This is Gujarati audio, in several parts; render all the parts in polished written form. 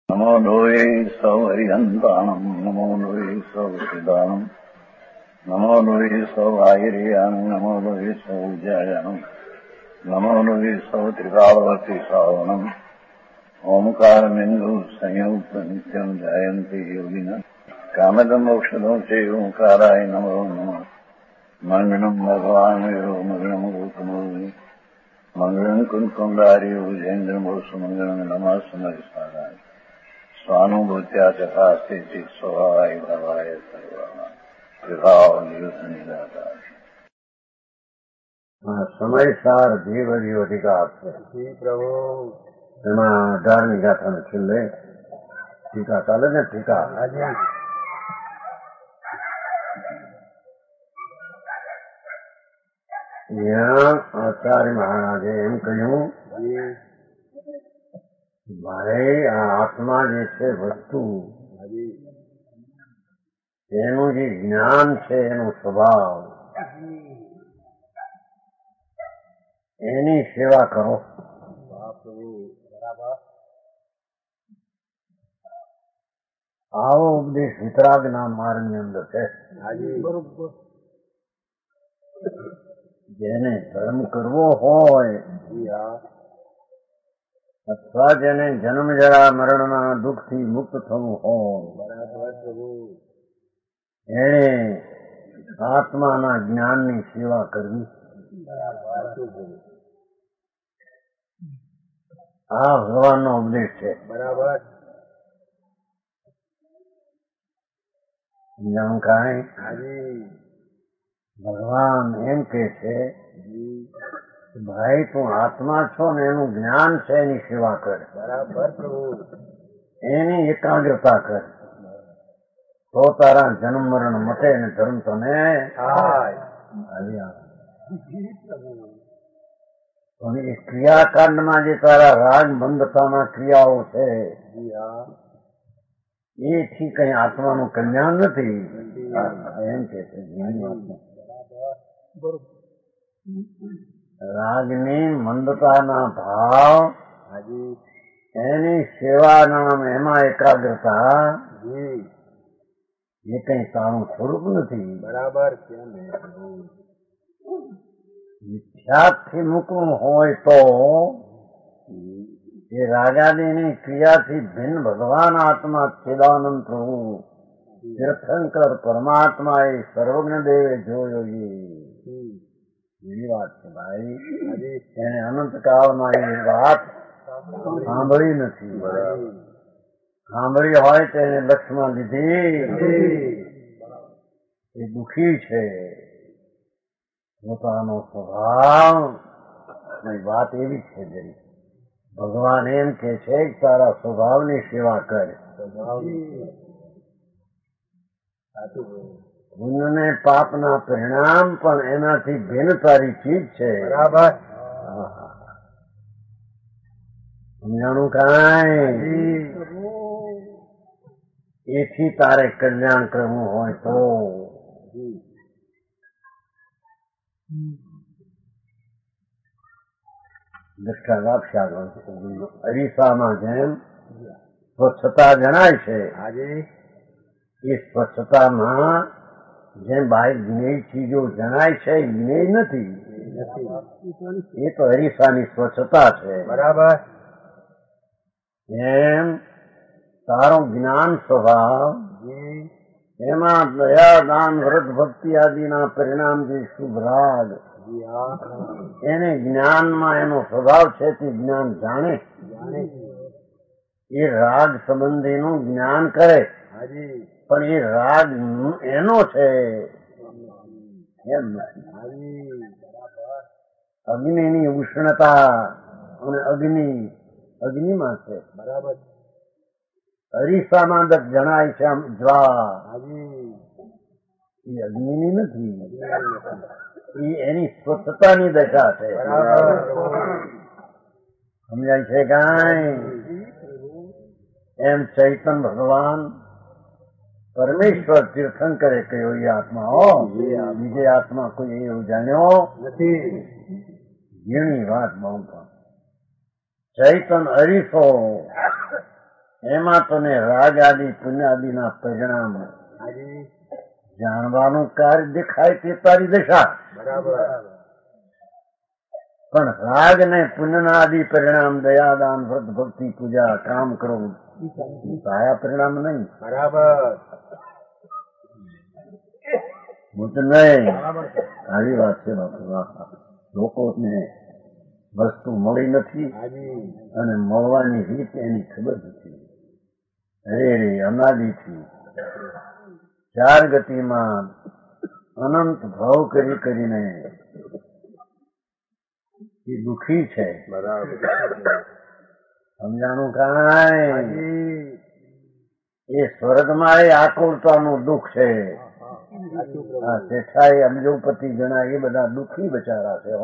નમો લોહે સૌહરિહંતાણમ નમો લોહે સૌસિદાનમ નમો લોહે સૌઆયર્યાણમ નમો લોહે સૌજ્યાયાણમ નમો લોહે સૌત્રિકાવતી સાવનમ ઓમકારમિંદુ સંયુક્ત નિત્યમ જાયંતી યોગિના કામદમોક્ષદો છે ઓંકારાય નમો નમઃ મંગળમ ભગવાન મંગળમ ગૌતમો મંગળમ કુંકુંડારી ઉજેન્દ્રમોષ મંગળમ નમઃ સમયસારાય સ્વાનુભૂત્યા ચકાસ્તે સ્વભાવાય ભાવાય સર્વા વિભાવ નિદાતા સમયસાર જીવજી અધિકાર છે પ્રભુ. એમાં 18મી ગાથાને છેલ્લે ટીકા ચાલે ને ટીકા. ત્યાં આચાર્ય મહારાજે એમ કહ્યું, ભાઈ આ આત્મા જે છે વસ્તુ, એનું જે જ્ઞાન છે, એનો સ્વભાવ, એની સેવા કરો. આવો ઉપદેશ વિતરાગના માર્ગની અંદર છે. જેને ધર્મ કરવો હોય અથવા જેને જન્મ જરા મરણના દુઃખથી મુક્ત થવું હોય, એને આત્માના જ્ઞાનની સેવા કરવી. આ ભગવાનનો ઉપદેશ છે. બરાબર. ભગવાન એમ કે છે, ભાઈ તું આત્મા છો ને એનું જ્ઞાન છે, એની સેવા કર. બરાબર. એની એકાગ્રતા કર, તો તારા જન્મ મરણ મટે ને ધર્મ તને પણ એ ક્રિયાકાંડમાં જે તારા રાગ બંધતાના ક્રિયાઓ છે, એથી કઈ આત્માનું કલ્યાણ નથી. એમ કે છે રાગની મંદતાના ભાવ, એની સેવાના એમાં એકાગ્રતા, એ કઈ તારું સ્વરૂપ નથી. બરાબર. મિથ્યાથી મૂકવું હોય તો એ રાગાદીની ક્રિયાથી ભિન્ન ભગવાન આત્મા ચિદાનંદ પ્રભુ તીર્થંકર પરમાત્મા એ સર્વજ્ઞ દેવે જોયો. એવી વાત છે ભાઈ. એને અનંતકાળમાં એ વાત સાંભળી નથી. સાંભળી હોય તો એને લક્ષમાં લીધી. એ દુઃખી છે. પોતાનો સ્વભાવ વાત એવી છે. જરી ભગવાન એમ કે છે કે તારા સ્વભાવની સેવા કરે. પુણ્ય ને પાપના પરિણામ પણ એનાથી ભિન્ન તારી ચીજ છે. બરાબર. સમજાણું કાંઈ? એથી તારે કલ્યાણ કરવું હોય તો દ્રષ્ટાંત આપશે આગળ. અરીસામાં જેમ સ્વચ્છતા જણાય છે, એ સ્વચ્છતામાં જેમ બાહ્ય જ્ઞેય ચીજો જણાય છે, એ જ્ઞેય નથી. એ તો અરીસાની સ્વચ્છતા છે. બરાબર. એમ તારો જ્ઞાન સ્વભાવ, એમાં દયા દાન વ્રત ભક્તિ આદિના પરિણામ જે શુભ રાગ, એને જ્ઞાનમાં એનો સ્વભાવ છે તે જ્ઞાન જાણે. એ રાગ સંબંધીનું જ્ઞાન કરે, પણ એ રાગ એનો છે એમ નથી. અગ્નિની ઉષ્ણતા અને અગ્નિમાં છે. બરાબર. અરીસામાં જણાય છે આમ જ્વા, એ અગ્નિની નથી, એ એની સ્વચ્છતાની દશા છે. સમજાય છે કાંઈ? એમ ચૈતન ભગવાન પરમેશ્વર તીર્થંકરે કહ્યું, એ આત્મા હો, બીજે આત્મા કોઈ એવું જાણ્યો નથી. ઝીણી વાત બહુ પણ ચૈતન અરીસો એમાં તને રાગ આદિ પુણ્ય આદિના પરિણામ જાણવાનું કાર્ય દેખાય તે તારી દશા. બરાબર. પણ રાગ ને પુણ્યના આદિ પરિણામ દયાદાન વ્રત ભક્તિ પૂજા કામ કરો આયા પરિણામ નહીં. બરાબર. હું તો નહીં આવી વાત છે બાપુ. લોકોને વસ્તુ મળી નથી અને મળવાની રીત એની ખબર નથી. રે અનાદિથી ચાર ગતિમાં અનંત ભાવ કરી કરીને એ દુઃખી છે. બરાબર. સમજાણું કાંઈ? એ સ્વર્ગમાં એ આકુળતાનું દુઃખ છે. આ શેઠાઈ અબજોપતિ જણા એ બધા દુઃખી બચારા છે.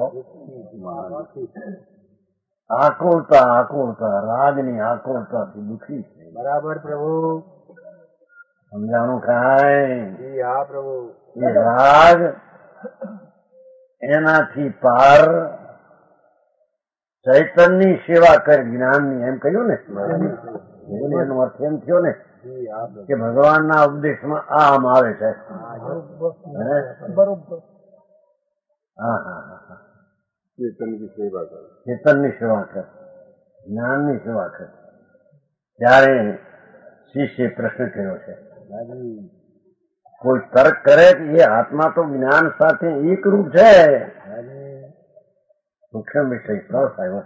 આકુળતા રાગની આકુળતાથી દુઃખી છે. બરાબર પ્રભુ. સમજાણું કાંઈ? હા પ્રભુ. એ રાગ એનાથી પાર ચૈતનની સેવા કરી જ્ઞાનની એમ કહ્યું ને. એનો અર્થ એમ થયો ને કે ભગવાનના ઉપદેશમાં આમ આવે છે. ચેતનની સેવા કર, જ્ઞાનની સેવા કર. ત્યારે શિષ્ય પ્રશ્ન કર્યો છે. કોઈ તર્ક કરે કે એ આત્મા તો જ્ઞાન સાથે એકરૂપ છે. સૂક્ષ્મ વિષય સરસ આવ્યો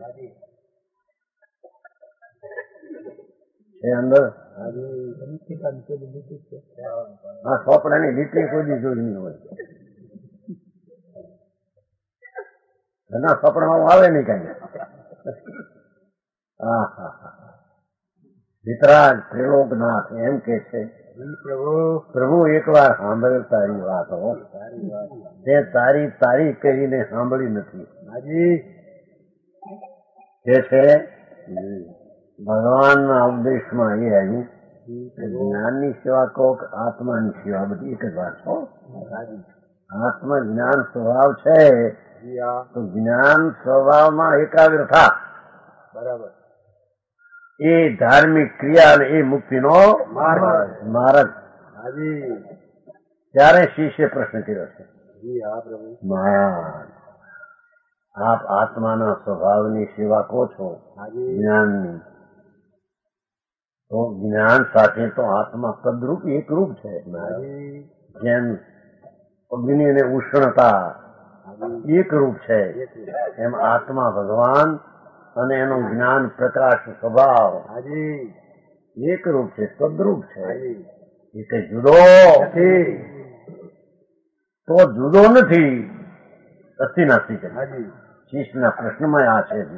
છે અંદર. આ ચોપડાની લીટી કોઈ જોઈ નહીં હોય. ઘણા ચોપડામાં આવે નહીં કઈ. વિતરાગ ત્રિલોકનાથ એમ કે છે પ્રભુ એકવાર સાંભળે તારી વાત હો. તે તારી કહીને સાંભળી નથી. કે છે ભગવાનના ઉપદેશમાં એ આવ્યું જ્ઞાનની સેવા કહો કે આત્માની સેવા બધી એક જ વાત છો. આત્મા જ્ઞાન સ્વભાવ છે તો જ્ઞાન સ્વભાવમાં એકાગ્ર થા. બરાબર. એ ધાર્મિક ક્રિયા એ મુક્તિનો માર્ગ. ત્યારે શિષ્ય પ્રશ્ન કર્યો છે મહારાજ આપ આત્માના સ્વભાવની સેવા કહો છો જ્ઞાનની, તો જ્ઞાન સાથે તો આત્મા તદ્રુપ એકરૂપ છે. જેમ અગ્નિ અને ઉષ્ણતા એકરૂપ છે એમ આત્મા ભગવાન અને એનું જ્ઞાન પ્રકાશ સ્વભાવ એકરૂપ છે, તદ્રુપ છે. એ કઈ જુદો તો જુદો નથી. અસ્થિનાસ્તિ છે. શિષ્યના પ્રશ્નમાં આ છે.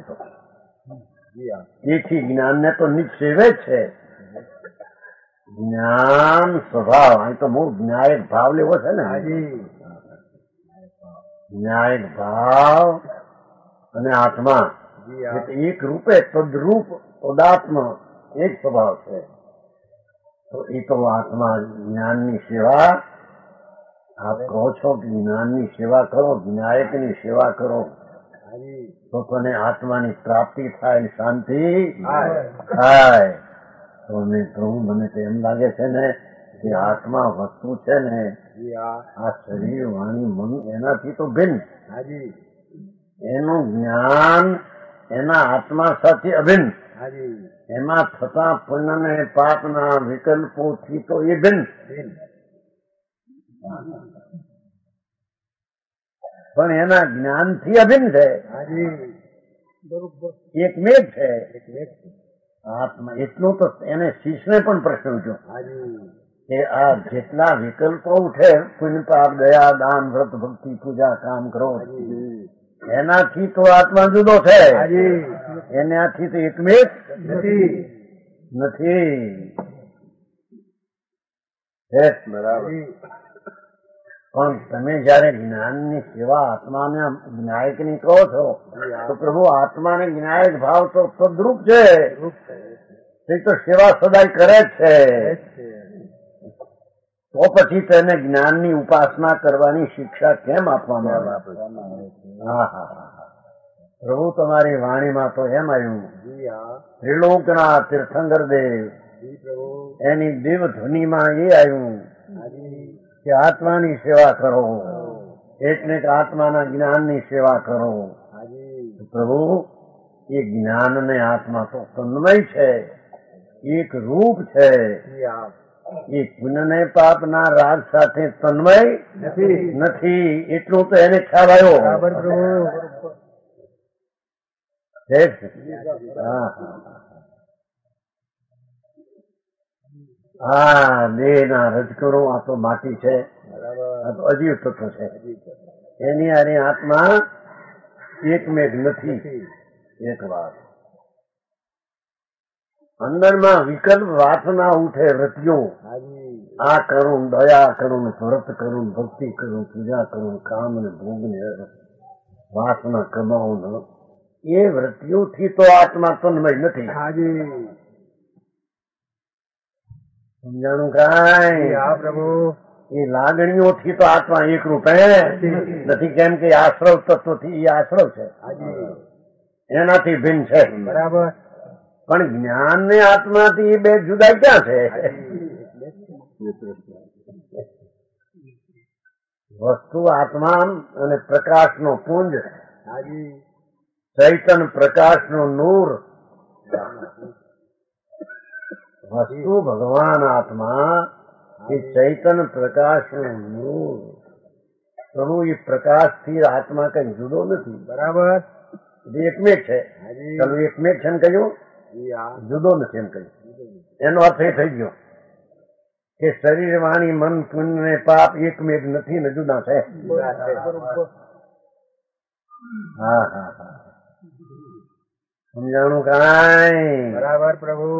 તેથી જ્ઞાનને તો નિશ્ચેવે જ છે. જ્ઞાન સ્વભાવ અહીં તો મૂળ જ્ઞાયક ભાવ લેવો છે ને. જ્ઞાયક ભાવ અને આત્મા એક રૂપે તદ્રૂપ તદાત્મ એક સ્વભાવ છે. તો એ તો આત્મા જ્ઞાનની સેવા આપ કહો છો કે જ્ઞાનની સેવા કરો, જ્ઞાયકની સેવા કરો તો તને આત્માની પ્રાપ્તિ થાય, શાંતિ થાય. તો મને તો એમ લાગે છે ને કે આત્મા વસ્તુ છે ને આ શરીર વાણી મન એનાથી તો ભિન્ન. એનું જ્ઞાન એના આત્મા સાથે અભિન્ન. એમાં થતા પુણ્ય ને પાપના વિકલ્પોથી તો એ ભિન્ન. પણ એના જ્ઞાનથી અભિન્ન છે. એકમેક છે આત્મા. એટલું તો એને શિષ્યને પણ પ્રશ્ન પૂછ્યો કે આ જેટલા વિકલ્પો ઉઠે પુણ્ય પાપ દયા દાન વ્રત ભક્તિ પૂજા કામ કરો એનાથી તો આત્મા જુદો છે. એનાથી તો એકમેક નથી. પણ તમે જયારે જ્ઞાનની સેવા આત્માને જ્ઞાયકની કહો છો તો પ્રભુ આત્માને જ્ઞાયક ભાવ તો તદ્રુપ છે. તે તો સેવા સદાય કરે જ છે. તો પછી તેને જ્ઞાનની ઉપાસના કરવાની શિક્ષા કેમ આપવામાં આવે? પ્રભુ તમારી વાણીમાં તો એમ આવ્યું જી હા ત્રિલોકના તીર્થંકર દેવ જી પ્રભુ એની દેવ ધ્વનિમાં એ આવ્યું હાજી કે આત્માની સેવા કરો, એટલે કે આત્માના જ્ઞાનની સેવા કરો. હાજી પ્રભુ એ જ્ઞાન ને આત્મા તો તન્મય છે, એક રૂપ છે. જી હા એ પુણ્ય ને પાપના રાગ સાથે તન્મય નથી, એટલું તો એને ખ્યાલ આવ્યો. બરાબર પ્રભુ છે જ. હા હા દેહ ના રજકણો આ તો માટી છે, બરાબર આ તો અજીવ તત્વ છે. એની હારે આત્મા એકમેક નથી. એક વાત અંદરમાં વિકલ્પ વાસના ઉઠે વૃત્તિઓ, હાજી આ કરું, દયા કરું, વ્રત કરું, ભક્તિ કરું, પૂજા કરું, કામ ને ભોગ ને વાસના કમાવું, એ વૃત્તિઓથી તો આત્મા તન્મય નથી. હાજી સમજાણું કાંઈ? હા પ્રભુ એ લાગણીઓથી તો આત્મા એકરૂપ નથી, કેમ કે આશ્રવ તત્વથી એ આશ્રવ છે, હાજી એનાથી ભિન્ન છે. બરાબર પણ જ્ઞાન ને આત્માથી બે જુદા ક્યાં છે? વસ્તુ આત્મા અને પ્રકાશનો પુંજ, હાજી ચૈતન પ્રકાશનો નૂર. વસ્તુ ભગવાન આત્મા એ ચૈતન પ્રકાશનો નૂર. પ્રભુ એ પ્રકાશથી આત્મા કઈ જુદો નથી, બરાબર એકમેક છે. હાજી ચાલો એકમેક છે ને કહ્યું, જી હા જુદો નથી એમ કહ્યું. એનો અર્થ એ થઈ ગયો કે શરીર, વાણી, મન, પુણ્ય ને પાપ એકમેક નથી ને જુદા છે. હા હા હા સમજાણું કાંઈ? બરાબર પ્રભુ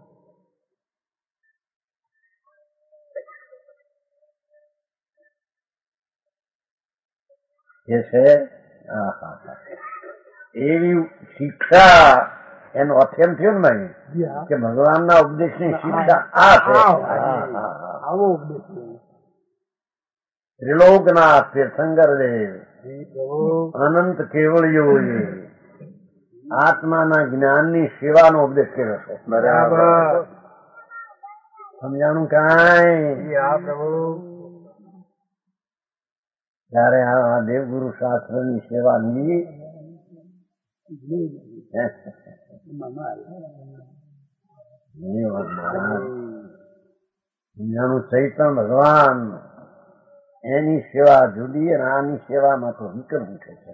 જે છે હા હા હા એવી શિક્ષા, એનો અર્થ એમ થયો ને ભાઈ જી હા કે ભગવાનના ઉપદેશની શિક્ષા આ છે. આવો ઉપદેશ છે. ત્રિલોકના તીર્થંકર દેવ જી પ્રભુ અનંત કેવળીઓએ આત્માના જ્ઞાનની સેવાનો ઉપદેશ કર્યો છે. બરાબર સમજાણું કાંઈ? જી હા પ્રભુ ત્યારે આ દેવગુરુ શાસ્ત્રની સેવા લીધી, સમજાણું? ચૈતન ભગવાન એની સેવા જુદી અને આની સેવામાં તો વિકલ્પ ઉઠે છે.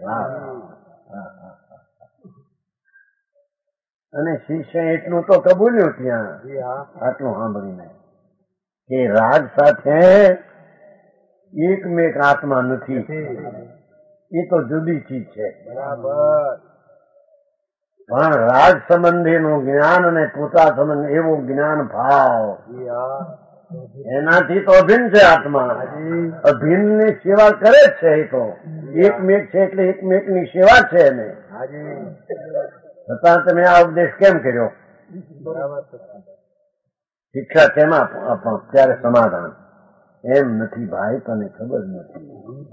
અને શિષ્ય એટલું તો કબૂલ્યું ત્યાં જી હા આટલું સાંભળીને કે રાગ સાથે એકમેક આત્મા નથી, એ તો જુદી ચીજ છે. બરાબર પણ રાગ સંબંધીનું જ્ઞાન અને પોતા સંબંધ એવું જ્ઞાન ભાવ, જી હા એનાથી તો અભિન્ન છે આત્મા. અભિન્ન ની સેવા કરે જ છે. એ તો એકમેક છે એટલે એકમેકની સેવા છે એને. હાજી છતાં તમે આ ઉપદેશ કેમ કર્યો? બરાબર શિક્ષા કેમ આપો? ત્યારે સમાધાન એમ નથી ભાઈ, તને ખબર નથી.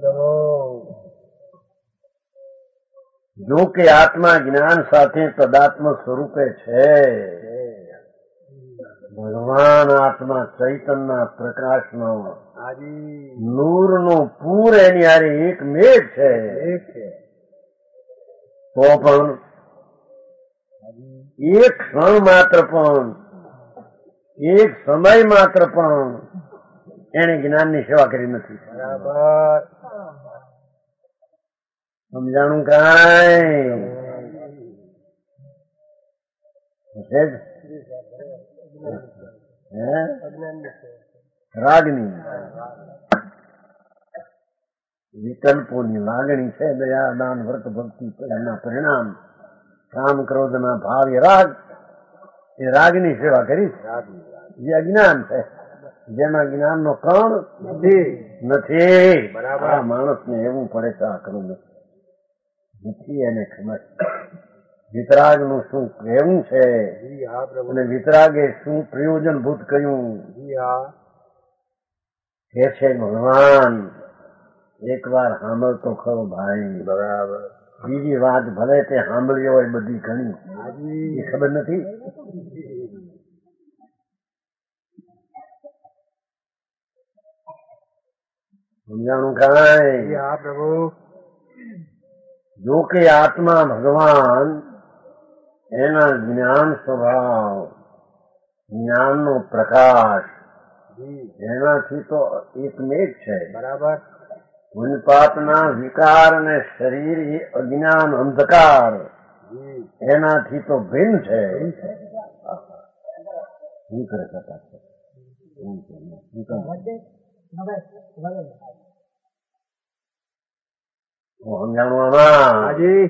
જો કે આત્મા જ્ઞાન સાથે તદાત્મ સ્વરૂપે છે. ભગવાન આત્મા ચૈતનના પ્રકાશનો નૂરનો પૂર એની હારે એક મેઘ છે. તો પણ એક ક્ષણ માત્ર પણ, એક સમય માત્ર પણ એને જ્ઞાનની સેવા કરી નથી. બરાબર સમજાણું કાંઈ? રાગની વિકલ્પોની લાગણી છે. દયા, દાન, વ્રત, ભક્તિ એના પરિણામ કામ, ક્રોધના ભાવ એ રાગ. એ રાગની સેવા કરી જે અજ્ઞાન છે, જેમાં જ્ઞાનનો કણ નથી. આ માણસને એવું પડે છે આ કરવું નથી, એને ખબર વિતરાગનું શું કહેવું છે અને વિતરાગે શું પ્રયોજનભૂત કહ્યું કે છે ભગવાન. એક વાર સાંભળ તો ખરો ભાઈ. બરાબર બીજી વાત ભલે તે સાંભળી હોય બધી ઘણી હાજી એ ખબર નથી. સમજાણું કાંઈ? હા પ્રભુ જો કે આત્મા ભગવાન એના જ્ઞાન સ્વભાવ જ્ઞાનનો પ્રકાશ જી એનાથી તો એકમેક છે. બરાબર પુણ્યપાપના વિકાર અને શરીર એ અજ્ઞાન અંધકાર જી એનાથી તો ભિન્ન છે. શું કરે કાકા? શું કરે? સમજાણું આમાં? હાજી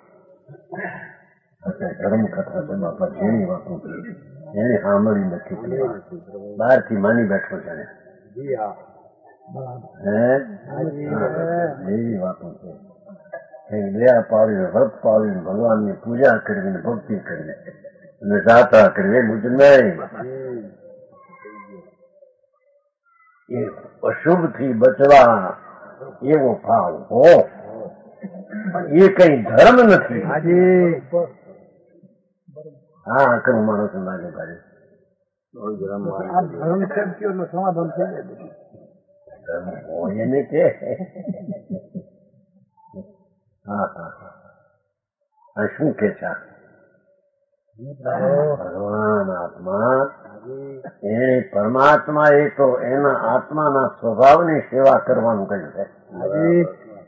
ધર્મ કથા છે બાપા, જેની વાતો એને સાંભળી નથી. બહાર થી માની બેઠો છે જી હા હે હાજી એવી વાતો છે. કઈ દયા પાડીને વ્રત પાડીને ભગવાનની પૂજા કરીને ભક્તિ કરીને અને જાત્રા કરવી એ મુજબ નહીં. એ અશુભ થી બચવા એવો ભાવ હો, એ કઈ ધર્મ નથી. હાજી હા કરું માણસો લાગે ભાઈ ધર્મ શક્તિઓનું સમાધાન થઈ જાય બધું. ધર્મ હોય એને કે હા હા હા શું કે છે? ભગવાન આત્મા એને પરમાત્મા એ તો એના આત્માના સ્વભાવની સેવા કરવાનું કહ્યું છે. હાજી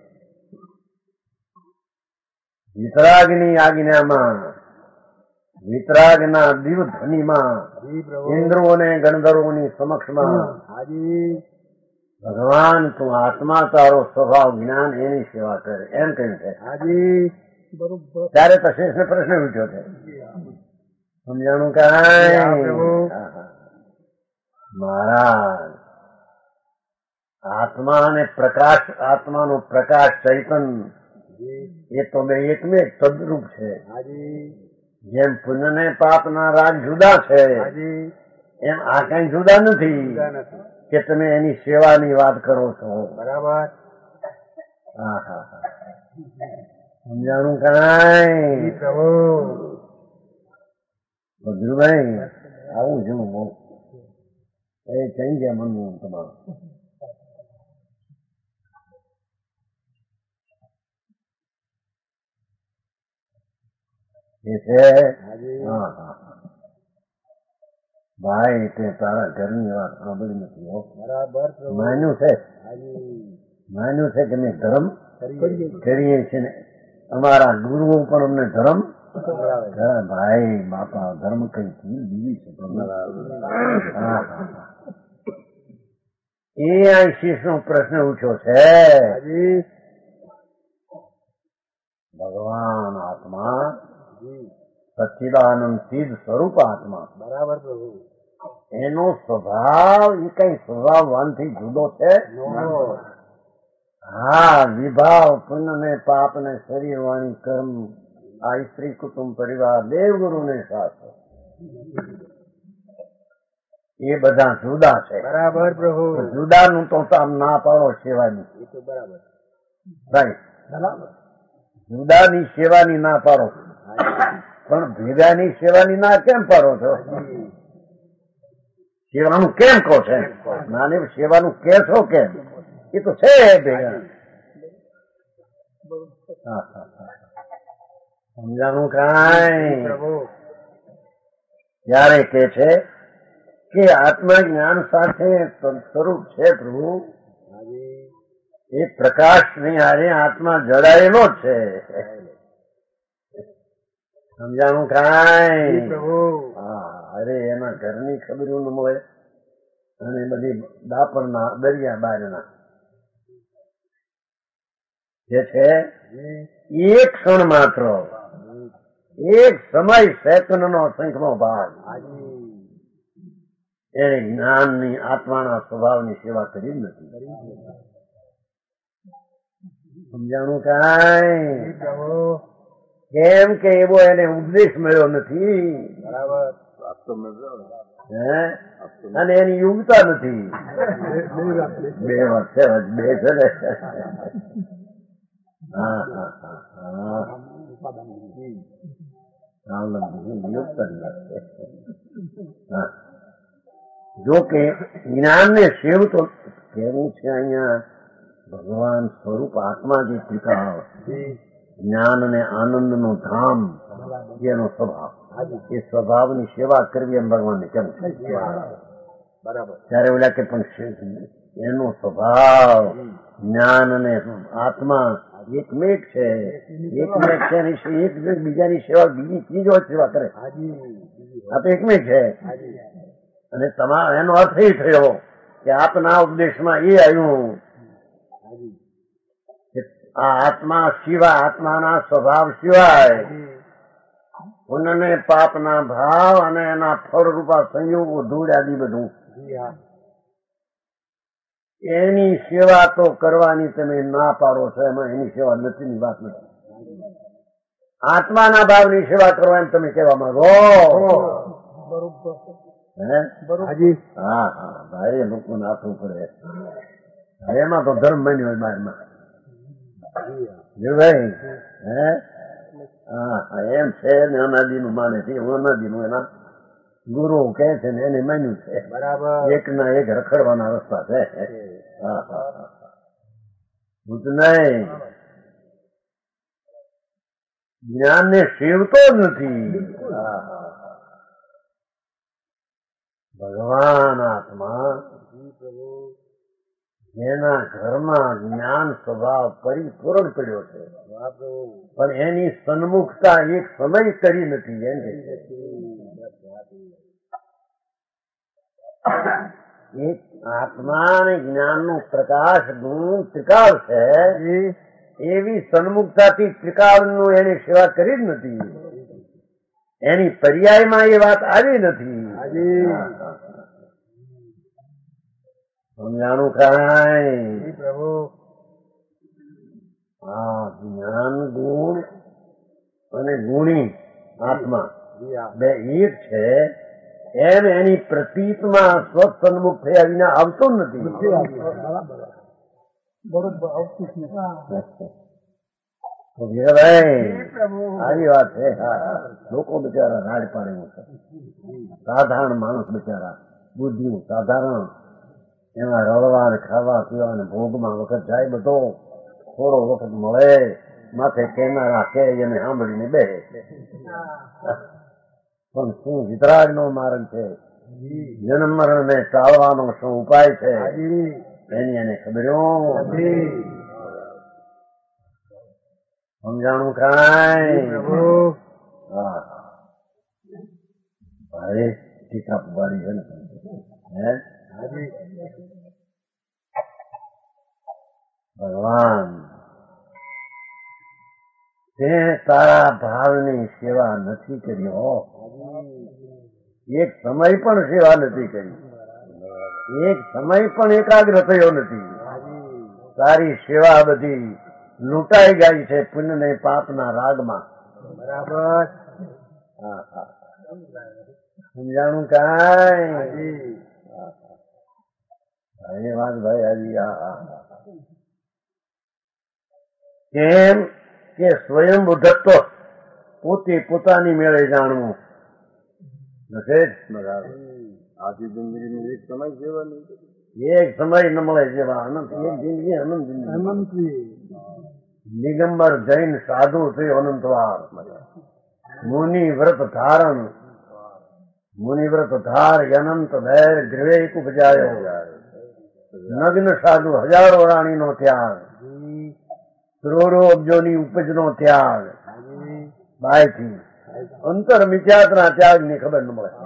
વિતરાગની આજ્ઞામાં વિતરાગના દિવ ધ્વનિમાં જી પ્રભુ ઇન્દ્રોને ગણધર્વોની સમક્ષમાં હાજી ભગવાન તું આત્મા તારો સ્વભાવ જ્ઞાન એની સેવા કરે એમ કહ્યું છે. હાજી બરોબર ત્યારે તો શેષને પ્રશ્ન ઉઠ્યો છે. સમજાણું હા, કાંઈ? પ્રભુ. મહારાજ આત્મા અને પ્રકાશ, આત્માનો પ્રકાશ ચૈતન જી એ તો બે એકમેક તદરૂપ છે. હાજી જેમ પુણ્ય ને પાપના રાગ જુદા છે હાજી એમ આ કઈ જુદા નથી જુદા નથી કે તમે એની સેવાની વાત કરો છો. બરાબર હા હા હા સમજાણું કાંઈ? જી પ્રભુ ભદ્રુભાઈ આવું જેવું બહુ એ કઈ ગયા મનનું તમારું? એ છે હાજી હા હા ભાઈ તે તારા ઘરની વાત સાંભળી નથી હો. બરાબર પ્રભુ માન્યું છે, હાજી માન્યું છે કે મેં ધર્મ કરીએ કરીએ છીએ ને અમારા ગુરુઓ પણ અમને ધર્મ સંભળાવે. હા, ભાઈ બાપા ધર્મ કઈ ચીજ બીજી છે પ્રભુ. હા હા હા એ આ શીશનો પ્રશ્ન ઉઠ્યો છે. હાજી ભગવાન આત્મા જી સચ્ચિદાનંદ સિદ્ધ સ્વરૂપ આત્મા બરાબર પ્રભુ એનો સ્વભાવ એ કઈ સ્વભાવવાનથી જુદો છે? નો હા વિભાવ પુણ્ય ને પાપ ને શરીર વાણી કર્મ આ સ્ત્રી કુટુંબ પરિવાર દેવગુરુ ને શાસ્ત્ર એ બધા જુદા છે. બરાબર પ્રભુ જુદાનું તો આમ ના પાડો સેવાની એ તો બરાબર રાઈટ, બરાબર જુદાની સેવાની ના પાડો પણ ભેગાની સેવાની ના કેમ પાડો છો? સેવાનું કેમ કહો છે? નાની સેવાનું કે છો કેમ? એ તો છે ભેગા. હા હા હા સમજાણું કાંઈ? પ્રભુ ત્યારે કે છે કે આત્મા જ્ઞાન સાથે સ્વરૂપ છે પ્રભુ. હાજી એ પ્રકાશ ની હારે આત્મા જડાયેલો જ છે. સમજાણું કાંઈ? પ્રભુ હા અરે એના ઘરની ખબર ન મળે અને બધી દાપરના દરિયા બારના જે છે એક ક્ષણ માત્ર એક સમય સેકન્ડનો અસંખ્યનો ભાગ હાજી એને જ્ઞાનની આત્માના સ્વભાવની સેવા કરી જ નથી. સમજાણું કાંઈ? પ્રભુ કેમ કે એવો એને ઉપદેશ મળ્યો નથી બરાબર હે અને એની યુગતા નથી. બે વાત છે બે છે ને હા હા હા હા નિયુક્ત હા. જો કે જ્ઞાનને સેવતો કેવું છે અહીંયા ભગવાન સ્વરૂપ આત્મા જે ત્રિકાળ જ્ઞાન અને આનંદનો ધામ એનો સ્વભાવ એ સ્વભાવની સેવા કરવી એમ ભગવાનને કેમ છે બરાબર ત્યારે ઓલા કે પણ એનો સ્વભાવ જ્ઞાન અને આત્મા એકમેક છે એક બીજાની સેવા બીજી ચીજો સેવા કરે આ તો એકમેક છે અને તમારો એનો અર્થ એ થયો કે આપના ઉપદેશમાં એ આવ્યું કે આ આત્મા સિવાય આત્માના સ્વભાવ સિવાય પુણ્ય પાપના ભાવ અને એના ફળરૂપા સંયોગો ધૂળ આદિ બધું એની સેવા તો કરવાની તમે ના પાડો છો એમાં એની સેવા નથીની વાત નથી. આત્માના ભાવની સેવા કરવા એમ તમે કહેવા માંગો હા હા ભાઈ લોકો નાખવું પડે એમાં તો ધર્મ બન્યો હોય બારમાં ભાઈ હે હા એમ છે ને અનાદિનું માને છે અનાદિનું એના ગુરુ કહે છે ને એને માન્યું છે બરાબર એક ના એક રખડવાના રસ્તા છે. હા હા નહીં જ્ઞાન ને સેવતો જ નથી. ભગવાન આત્મા જેના ઘરમાં જ્ઞાન સ્વભાવ પરિપૂર્ણ પડ્યો છે પણ એની સન્મુખતા એક સમય કરી નથી એમ કે એક આત્મા અને જ્ઞાનનું પ્રકાશ ગુણ ત્રિકાળ છે એવી સન્મુખતાથી ત્રિકાળનું એની સેવા કરી જ નથી. એની પર્યાયમાં એ વાત આવી નથી. સમજાણું કાંઈ પ્રભુ હા જ્ઞાન ગુણ અને ગુણી આત્મા બે એક છે એમ એની પ્રતીતમાં સ્વસન્મુખ થયા વિના આવતો નથી. આવી વાત છે. લોકો બિચારા રાડ પાડે છે. સાધારણ માણસ બિચારા બુદ્ધિ સાધારણ એમાં રળવા ને ખાવા પીવા ને ભોગમાં વખત જાય બધો થોડો વખત મળે માથે કેમેરા કે એને સાંભળીને બે પણ શું વિતરાગ નો માર્ગ છે જન્મ મરણ ને ટાળવાનો શું ઉપાય છે એની એને ખબર્યો સમજાણું કાંઈ હા ભાઈ ટીકા પુવારી છે ને હે ભગવાન તે તારા ભાવની સેવા નથી કરી. એક સમય પણ સેવા નથી કરી. એક સમય પણ એકાગ્ર થયો નથી. તારી સેવા બધી લૂંટાઈ ગઈ છે પુણ્ય ને પાપના રાગમાં. બરાબર હા હા સમજાણું કાંઈ એ વાત ભાઈ આવી. કેમ કે સ્વયં બુદ્ધત્વ પોતે પોતાની મેળે જાણવું આખી જિંદગીની એક સમય સેવા નહીં એક સમય ન મળે જેવા અનંત એક જિંદગી અનંત જિંદગી. દિગંબર જૈન સાધુ થયો અનંતવાર મુનિ વ્રત ધારણ મુનિ વ્રત ધાર અનંત ભૈર ગ્રવેક ઉપજાયો નગ્ન સાધુ હજારો રાણીનો ત્યાગ કરોડો અબજોની ઉપજનો ત્યાગ બાયથી અંતર મિથ્યાત્વના ત્યાગની ખબર ન મળે.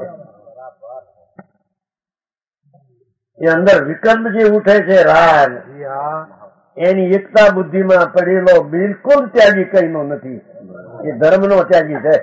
એ અંદર વિકલ્પ જે ઉઠે છે રાગ એની એકતા બુદ્ધિમાં પડેલો બિલકુલ ત્યાગી કઈનો નથી. એ ધર્મનો ત્યાગી છે.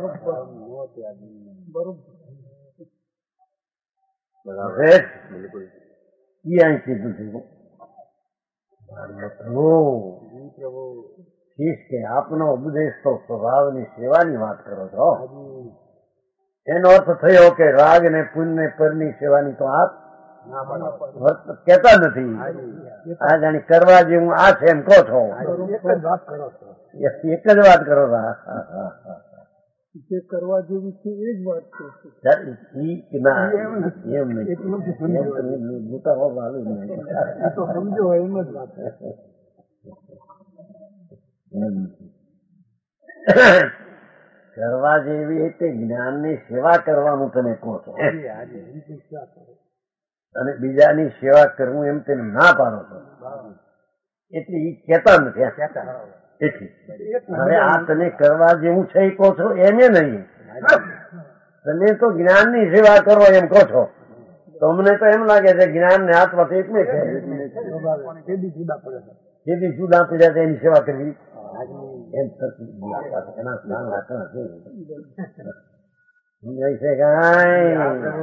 કે આપનો ઉપદેશ તો સ્વભાવની સેવાની વાત કરો છો. એનો અર્થ થયો કે રાગ ને પુણ્ય પરની સેવાની તો આપ કેતા નથી. આ જાણી કરવા જેવું આ છે એમ કહો છો, એક જ વાત કરો. જે કરવા જેવી છે એ જ વાત છે. એમ નહીં, મોટા હોવા વાલું નહીં. તો સમજો એમ જ વાત કરવા જેવી એટલે જ્ઞાનની સેવા કરવાનું તમે કહો છો, અને બીજાની સેવા કરવું એમ તેને ના પાડો છો, એટલે એ કહેતા નથી. એટલે હવે આ તમે કરવા જેવું છે એ કહો છો એને નહીં, તમે તો જ્ઞાનની સેવા કરો એમ કહો છો. તમને તો એમ લાગે છે જ્ઞાન ને આત્મા તો એકને છે, જેથી જુદા પડ્યા છે એની સેવા કરવી એમ એના સ્નાન રાખવા છે. સમજાય છે કાંઈ?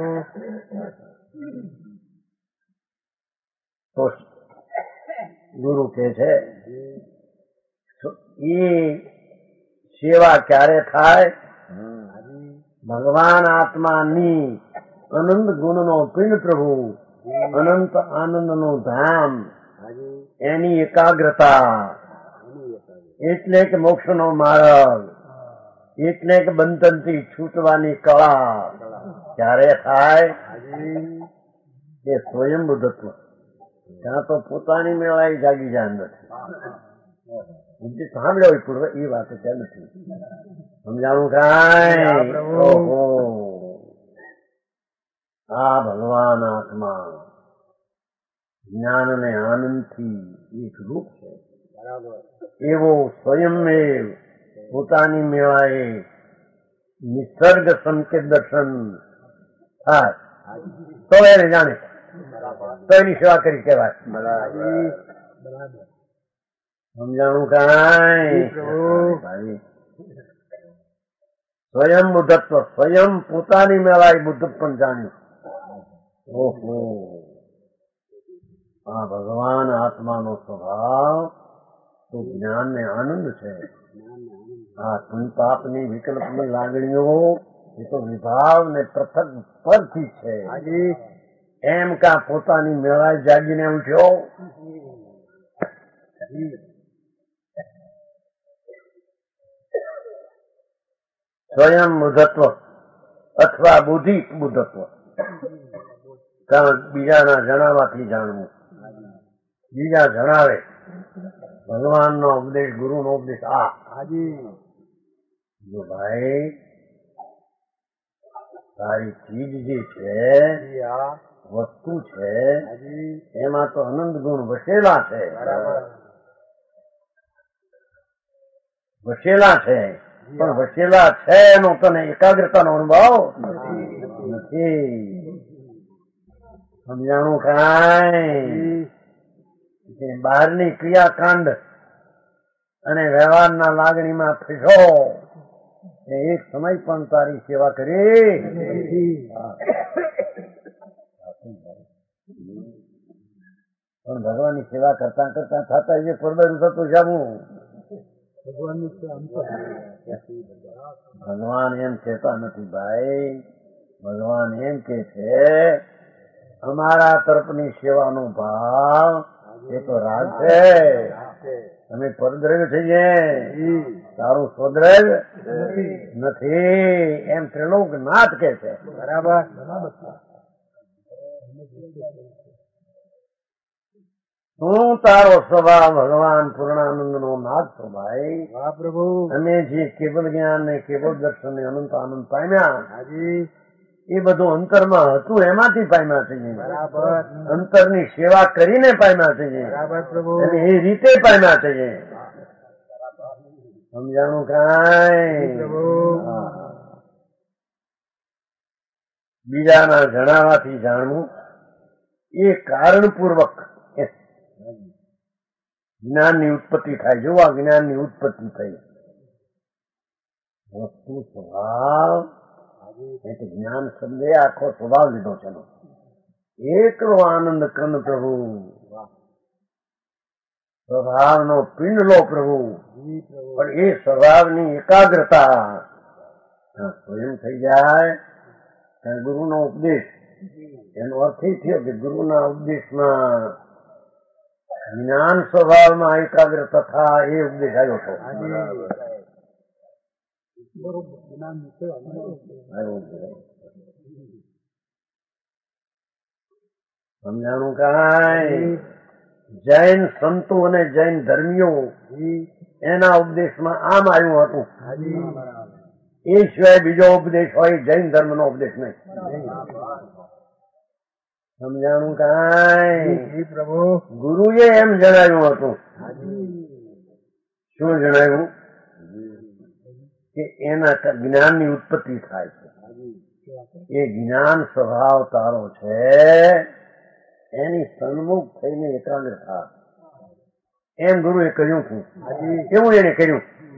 તો ગુરુ કે છે એ સેવા ક્યારે થાય? ભગવાન આત્માની અનંત ગુણનો પિંડ પ્રભુ, અનંત આનંદનો ધામ, એની એકાગ્રતા, એટલે કે મોક્ષનો માર્ગ, એટલે કે બંધનથી છૂટવાની કળા ક્યારે થાય? એ સ્વયંબુદ્ધત્વ. ત્યાં તો પોતાની મેળાઈ જાગી જાય નથી. સાંભળ્યો પૂર્વ એ વાત ત્યાં નથી. સમજાણું કાંઈ? આ ભગવાન આત્મા જ્ઞાન અને આનંદથી એક રૂપ છે. એવો સ્વયંમેવ પોતાની મેળાએ નિસર્ગ સંકેત દર્શન થાય તો એને જાણે, તો એની સેવા કરી કહેવાય. સમજાણું કાંઈ? સ્વયં બુદ્ધત્વ, સ્વયં પોતાની મેળાએ બુદ્ધ પણ જાણ્યું. ઓહો, આ ભગવાન આત્માનો સ્વભાવ તો જ્ઞાન ને આનંદ છે. આ પુણ્ય-પાપની વિકલ્પની લાગણીઓ એ તો વિભાવ ને પૃથક પરથી છે. એમ કા પોતાની મેળાએ જાગીને ઉઠ્યો, સ્વયં બુદ્ધત્વ અથવા બુદ્ધિ બુદ્ધત્વ. કારણ બીજાના જણાવવાથી જાણવું, બીજા જણાવે ભગવાનનો ઉપદેશ, ગુરુનો ઉપદેશ. જો ભાઈ તારી ચીજ જે છે, વસ્તુ છે, એમાં તો અનંત ગુણ વસેલા છે, વસેલા છે, પણ વસેલા છે એનો તને એકાગ્રતાનો અનુભવ નથી. સમજાણું કાંઈ? બહારની ક્રિયાકાંડ અને વ્યવહારના લાગણીમાં ફેસો એક સમય પણ તારી સેવા કરી પણ ભગવાનની સેવા કરતા કરતા થતા એ પરબેરું થતું જાવું. ભગવાન એમ કહેતા નથી ભાઈ, ભગવાન એમ કે છે અમારા તરફની સેવાનો ભાવ એ તો રાગ છે. તમે પરદ્રવ્ય થઈએ, તારું સ્વદ્રવ્ય નથી, એમ ત્રિલોકનાથ કે છે. બરાબર. શું તારો સ્વભાવ ભગવાન પૂર્ણાનંદ નો નાથ છો ભાઈ. પ્રભુ અમે જે કેવલ જ્ઞાન ને કેવલ દર્શન ને અનંત આનંદ પામ્યા એ બધું અંતરમાં હતું એમાંથી પામ્યા છે. અંતરની સેવા કરીને પામ્યા છે અને એ રીતે પામ્યા છે. સમજાણું કાંઈ? બીજાના જણાવવાથી જાણવું એ કારણપૂર્વક જ્ઞાનની ઉત્પત્તિ થાય. જો આ જ્ઞાનની ઉત્પત્તિ થઈ વસ્તુ સ્વભાવ, એટલે જ્ઞાન શબ્દે આખો સ્વભાવ લીધો છે. એકલો આનંદ કન પ્રભુ, સ્વભાવનો પિંડ લો પ્રભુ, પણ એ સ્વભાવની એકાગ્રતા સ્વયં થઈ જાય. ગુરુનો ઉપદેશ એનો અર્થ એ થયો કે ગુરુના ઉપદેશમાં જ્ઞાન સ્વભાવમાં એકાગ્ર તથા એ ઉપદેશ આવ્યો હતો. બરોબર જ્ઞાન સેવા આવ્યો છે. સમજાણું કાંઈ? જૈન સંતો અને જૈન ધર્મીઓ એના ઉપદેશમાં આમ આવ્યું હતું. એ સિવાય બીજો ઉપદેશ હોય જૈન ધર્મ નો ઉપદેશ નહીં. સમજાણું કાંઈ? પ્રભુ ગુરુએ એમ જણાવ્યું હતું. શું જણાવ્યું? કે એના જ્ઞાનની ઉત્પત્તિ થાય છે. એ જ્ઞાન સ્વભાવ તારો છે, એની સન્મુખ થઈને એકાગ્ર થા, એમ ગુરુએ કહ્યું હતું. કેવું એને કર્યું?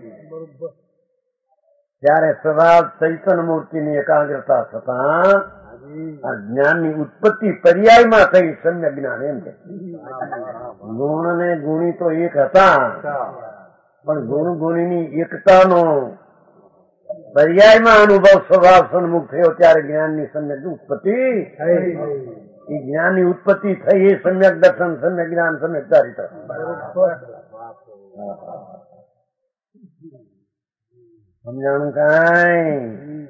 ત્યારે સ્વભાવ ચૈતન્ય મૂર્તિની એકાગ્રતા થતા આ જ્ઞાનની ઉત્પત્તિ પર્યાયમાં થઈ સમ્યક જ્ઞાન. એમ કે ગુણ ને ગુણી તો એક હતા, પણ ગુણ ગુણીની એકતાનો પર્યાયમાં અનુભવ સ્વભાવ સન્મુખ થયો ત્યારે જ્ઞાનની સમ્યક ઉત્પત્તિ. એ જ્ઞાનની ઉત્પત્તિ થઈ એ સમ્યક દર્શન, સમ્યક જ્ઞાન, સમ્યક ચારિત્ર. સમજાણું કાંઈ?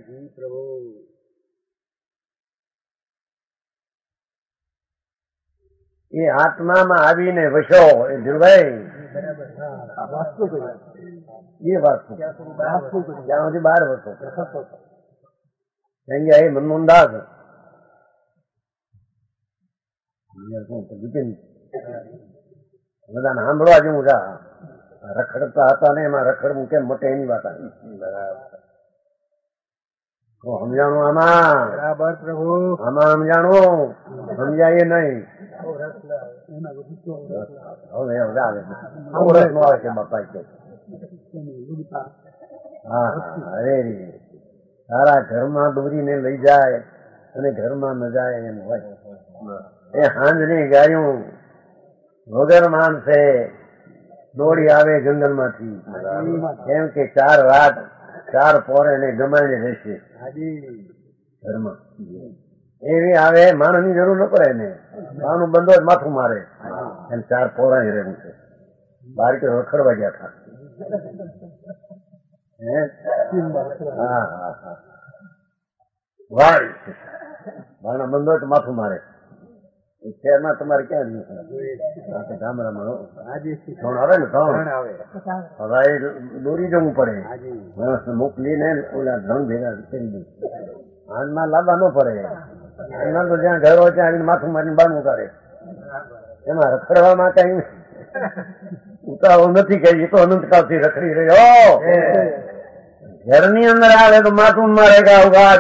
એ આત્મામાં આવીને વસો એ ધીરભાઈ એ વાસ્તુ ત્યાં સુધી 12 વર્ષો થઈ ગયા. એ મનમોહનદાસ બધાને સાંભળવા જેવું છે. રખડતા હતા ને એમાં રખડવું કેમ મટે એની વાત આવી. સમજાણું આમાં? બરાબર પ્રભુ. આમાં સમજાણું? સમજાય નહીં. હવે આવે રસ નો આવે છે બાપા કે. હા અરે તારા ઘરમાં દોરીને લઈ જાય અને ઘરમાં ન જાય એમ હોય. એ હાંજની ગાયું વગર માનસે દોડી આવે જંગલમાંથી, કેમ કે 4 રાત 4 પોરે ને ગમાઈને રહેશે ઘરમાં. એવી આવે, માણસની જરૂર ન પડે ને, માનું બંધો જ માથું મારે એમ 4 પોરા રહેવું છે. બાર કે રખડવા ગયા હતા. હા હા હા વાય મારા બંધો જ માથું મારે. શહેરમાં તમારે ક્યાં ગામડામાં આવે ને હવે દોરી જવું પડે. માણસ મોકલીને ઓલા ધન ભેગા કરી દઉં. હાથમાં લાવવા ન પડે. હાથમાં તો જ્યાં ઘર હોય ત્યાં આવીને માથું મારીને બાર ઉતારે. એમાં રખડવામાં કઈ ઉતારો નથી કઈ. એ તો અનંતકાળથી રખડી રહ્યો. ઘરની અંદર આવે તો માથું મારે કે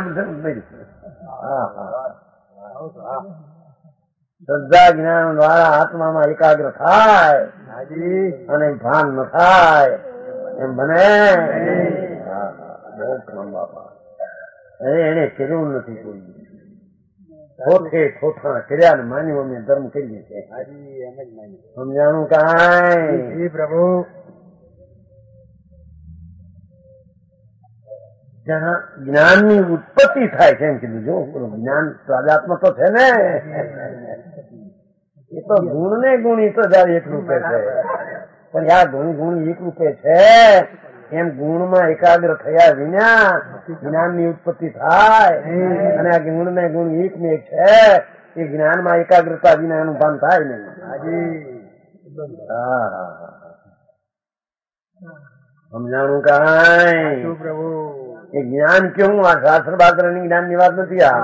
શ્રદ્ધા જ્ઞાન દ્વારા આત્મામાં એકાગ્ર થાય અને ભાન ન થાય એમ બને. એને કર્યું નથી કોઈ. ખોટે ખોટા કર્યા ને માની મમ્મી ધર્મ કરીએ છીએ. સમજાણું કાંઈ? પ્રભુ જ્યાં જ્ઞાનની ઉત્પત્તિ થાય છે એમ કીધું. જો જ્ઞાન સ્વાદાત્મ તો છે ને, એ તો ગુણ ને ગુણી તો જયારે એક રૂપે છે, પણ આ ગુણ એક રૂપે છે એમ ગુણમાં એકાગ્ર થયા વિના જ્ઞાનની ઉત્પત્તિ થાય. અને આ ગુણ ને ગુણ એક ને એક છે, એ જ્ઞાનમાં એકાગ્રતા વિના એનું ભાન થાય નહીં. હા હા સમજાણું કાંઈ? પ્રભુ એ જ્ઞાન કેવું? આ શાસ્ત્ર બાસ્ત્ર ની જ્ઞાન ની વાત નથી. આ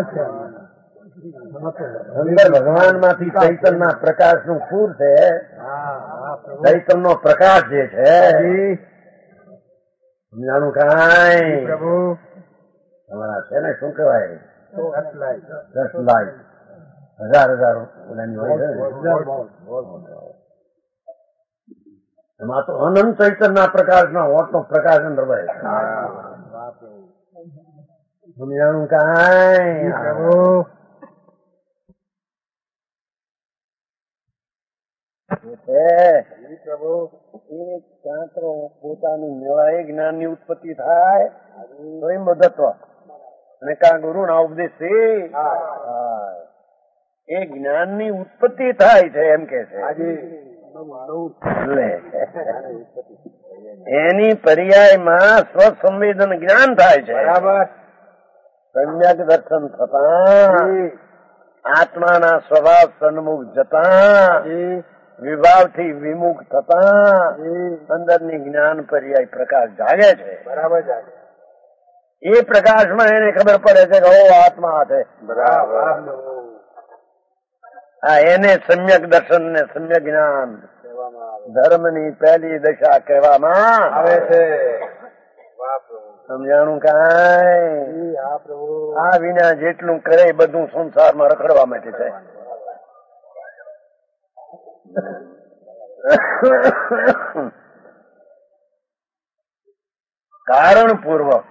અંદર ભગવાન માંથી ચૈતન્ય ના પ્રકાશ નું ફૂર છે. ચૈતન્ય નો પ્રકાશ જે છે, સમજાણું કાંઈ? પ્રભુ તમારા છે ને શું કહેવાય? દસ લાખ 1000 ઓલાની હોય છે. એમાં તો અનંત ચૈતન્ય ના પ્રકાશ ના હોટ નો પ્રકાશ અંદર રહે. સમજાણું કાંઈ? પ્રભુ પોતાનું મેળાએ જ્ઞાન ની ઉત્પત્તિ થાય તો એ મદત્વ. અને કા ગુરુના ઉપદેશથી એ જ્ઞાનની ઉત્પત્તિ થાય છે એમ કે છે. એની પર્યાયમાં સ્વસંવેદન જ્ઞાન થાય છે. સમ્યક દર્શન થતા આત્માના સ્વભાવ સન્મુખ જતા વિભાવથી વિમુખ થતા અંદરની જ્ઞાન પર્યાય પ્રકાશ જાગે છે. બરાબર જાગે. એ પ્રકાશમાં એને ખબર પડે છે કે ઓ આત્મા છે. બરાબર. એને સમ્યક દર્શન ને સમ્યક જ્ઞાન ધર્મની પહેલી દશા કહેવામાં આવે છે. સમજાણું કાંઈ? આ વિના જેટલું કરે બધું સંસારમાં રખડવા માટે છે. કારણ પૂર્વક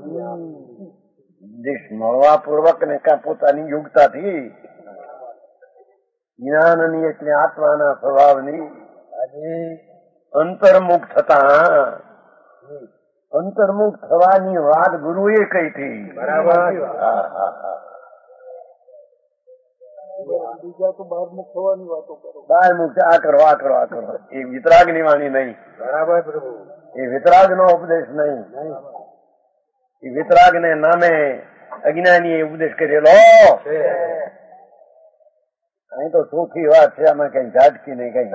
મળવા પૂર્વક ને કા પોતાની યોગ્યતાથી જ્ઞાનની એટલે આત્માના સ્વભાવની અંતર્મુખ થતા અંતર્મુખ થવાની વાત ગુરુએ કહી હતી. બરાબર. બીજા તો બહારમુખ થવાની વાતો કરો. બહારમુખ આ કરો આ કરો આ કરો. એ વિતરાગની વાણી નહીં. બરાબર પ્રભુ. એ વિતરાગનો ઉપદેશ નહીં. એ વિતરાગને નામે અજ્ઞાનીએ ઉપદેશ કરેલો. અહીં તો ચોખ્ખી વાત છે, આમાં કઈ ઝાટકી નહીં કઈ.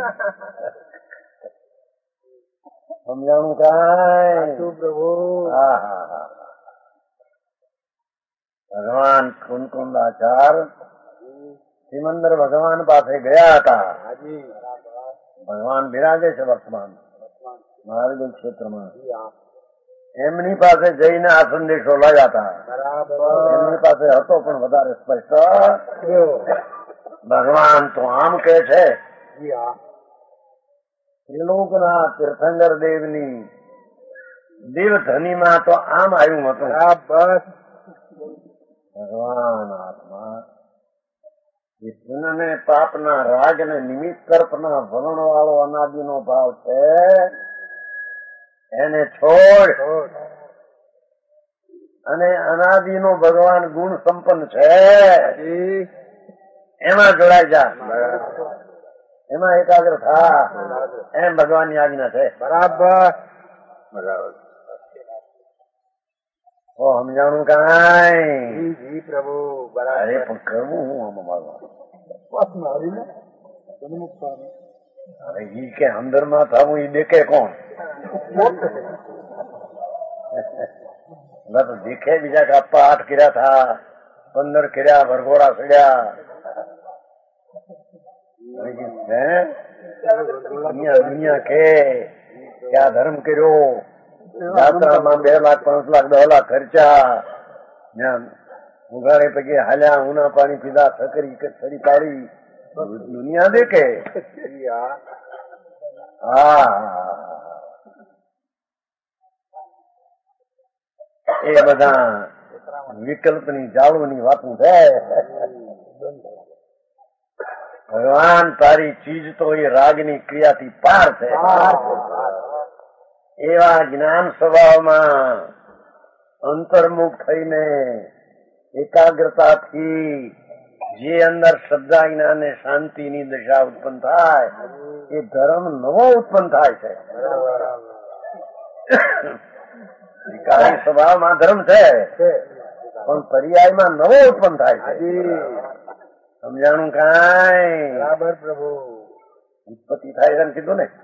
સમજાણું કાંઈ? હા હા હા. ભગવાન કુંકુંદાચાર સિમંદર ભગવાન પાસે ગયા હતા. ભગવાન બિરાજે છે વર્તમાન મહાવીર ક્ષેત્રમાં. એમની પાસે જઈને આ સંદેશો લાવ્યા હતા. એમની પાસે હતો પણ વધારે સ્પષ્ટ. ભગવાન તો આમ કે છે ત્રિલોકના તીર્થંકર દેવની દેવધનીમાં તો આમ આવ્યું હતું. ભગવાન આત્મા એ પુનઃને પાપના રાગ ને નિમિત્ત તર્પના વલણ વાળો અનાદિનો ભાવ છે, એને છોડ અને અનાદિનો ભગવાન ગુણ સંપન્ન છે એમાં જોડાઈ જા, એમાં એકાગ્ર થા, એમ ભગવાનની આજ્ઞા છે. બરાબર બરાબર. ઓ સમજાણું કાંઈ? જી પ્રભુ. અરે પણ કરવું હું આમાં મારવા હવે ઈ કે અંદરમાં થવું ઈ દેખે કોણ? દેખે બીજા કાપા 8 કર્યા થા, 15 કર્યા, ભરઘોડા ચડ્યા. દુનિયા કે આ ધર્મ કર્યો, યાત્રામાં 2 લાખ 5 લાખ 10 લાખ ખર્ચા, ઉઘાડે પગે હાલ્યા, ઉના પાણી પીધા, છકરી છડી પાડી, દુનિયા દેખે. હા એ બધા વિકલ્પની જાળવની વાતું છે. ભગવાન તારી ચીજ તો એ રાગની ક્રિયાથી પાર છે. એવા જ્ઞાન સ્વભાવમાં અંતર્મુખ થઈને એકાગ્રતાથી જે અંદર શ્રદ્ધા જ્ઞાન અને શાંતિની દશા ઉત્પન્ન થાય એ ધર્મ નવો ઉત્પન્ન થાય છે. વિકારી સ્વભાવમાં ધર્મ છે પણ પર્યાયમાં નવો ઉત્પન્ન થાય છે. સમજાણું કાંઈ? બરાબર પ્રભુ. ઉત્પત્તિ થાય એમ કીધું ને.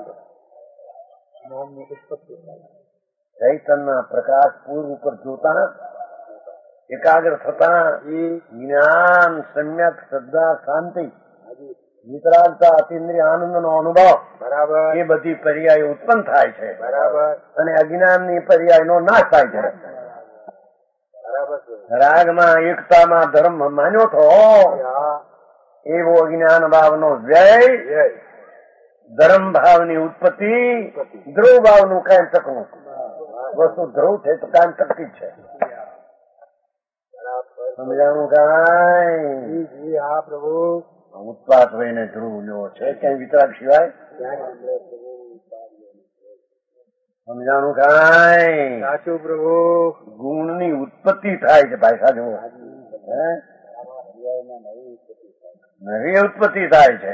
ચૈતનના પ્રકાશ પૂર્વ ઉપર જોતા એકાગ્ર થતા જ્ઞાન સમ્યક શ્રદ્ધા શાંતિ વિતરાગતા અતિન્દ્રિય આનંદ નો અનુભવ બરાબર એ બધી પર્યાય ઉત્પન્ન થાય છે. બરાબર. અને અજ્ઞાનની પર્યાય નો નાશ થાય છે. રાગમાં એકતામાં ધર્મ માન્યો તો એવો અજ્ઞાન ભાવનો વ્યય, ધર્મ ભાવની ઉત્પત્તિ, ધ્રુવ ભાવનું કાયમ ટકવું. વસ્તુ ધ્રુવ છે તો કાયમ ટકતી છે. સમજાણું કાંઈ? હા પ્રભુ. ઉત્પાત વહીને ધ્રુવ લ્યો છે ક્યાંય વિતરાગ સિવાય. સમજાણું કાંઈ? સાચું પ્રભુ. ગુણની ઉત્પત્તિ થાય છે ભાઈ સાહેબ. નવી ઉત્પત્તિ થાય છે.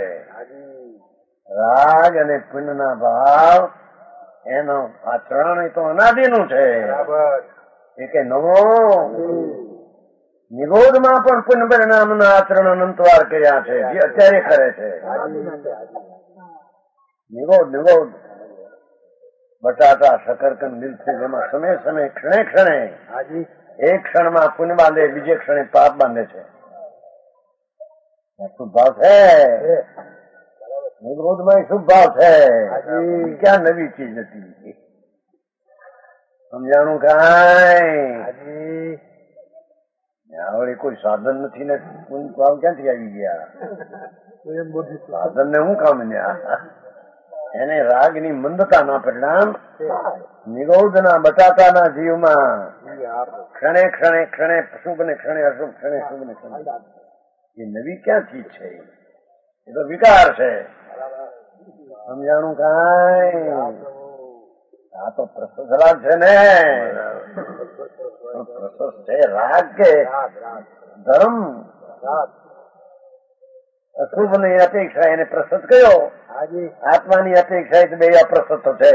રાગ અને પુણ્યના ભાવ એનો આચરણ એ તો અનાદિનું છે. બરાબર. એ કે નવો નિરોધમાં પણ પુણ્ય પરિણામના આચરણ અનંતવાર કર્યા છે, જે અત્યારે કરે છે. નિરોધ બટાટા શકરકંદ મિલશે, જેમાં સમય સમય ક્ષણે ક્ષણે એક ક્ષણમાં પુણ્ય બાંધે, બીજે ક્ષણે પાપ બાંધે છે. શુભ ભાવ છે. નિરોધમાં શુભ ભાવ છે. ક્યાં નવી ચીજ નથી. સમજાણું કાંઈ? આવડે કોઈ સાધન નથી ને પુણ્ય ભાવ ક્યાંથી આવી ગયા? સાધન ને શું કામ ન્યા? એને રાગની મંદતાના પરિણામ નિરોધના બટાટાના જીવમાં ક્ષણે ક્ષણે ક્ષણે શુભ ને ક્ષણે અશુભ, ક્ષણે શુભ ને ક્ષણે. એ નવી ક્યાં ચીજ છે? એ તો વિકાર છે. સમજાણું કાંઈ? આ તો પ્રશસ્ત રાગ છે ને. પ્રશસ્ત છે રાગ કે ધર્મ. અશુભ ની અપેક્ષા એને પ્રશસ્ત કયો. આત્માની અપેક્ષા બે અપ્રશસ્ત છે.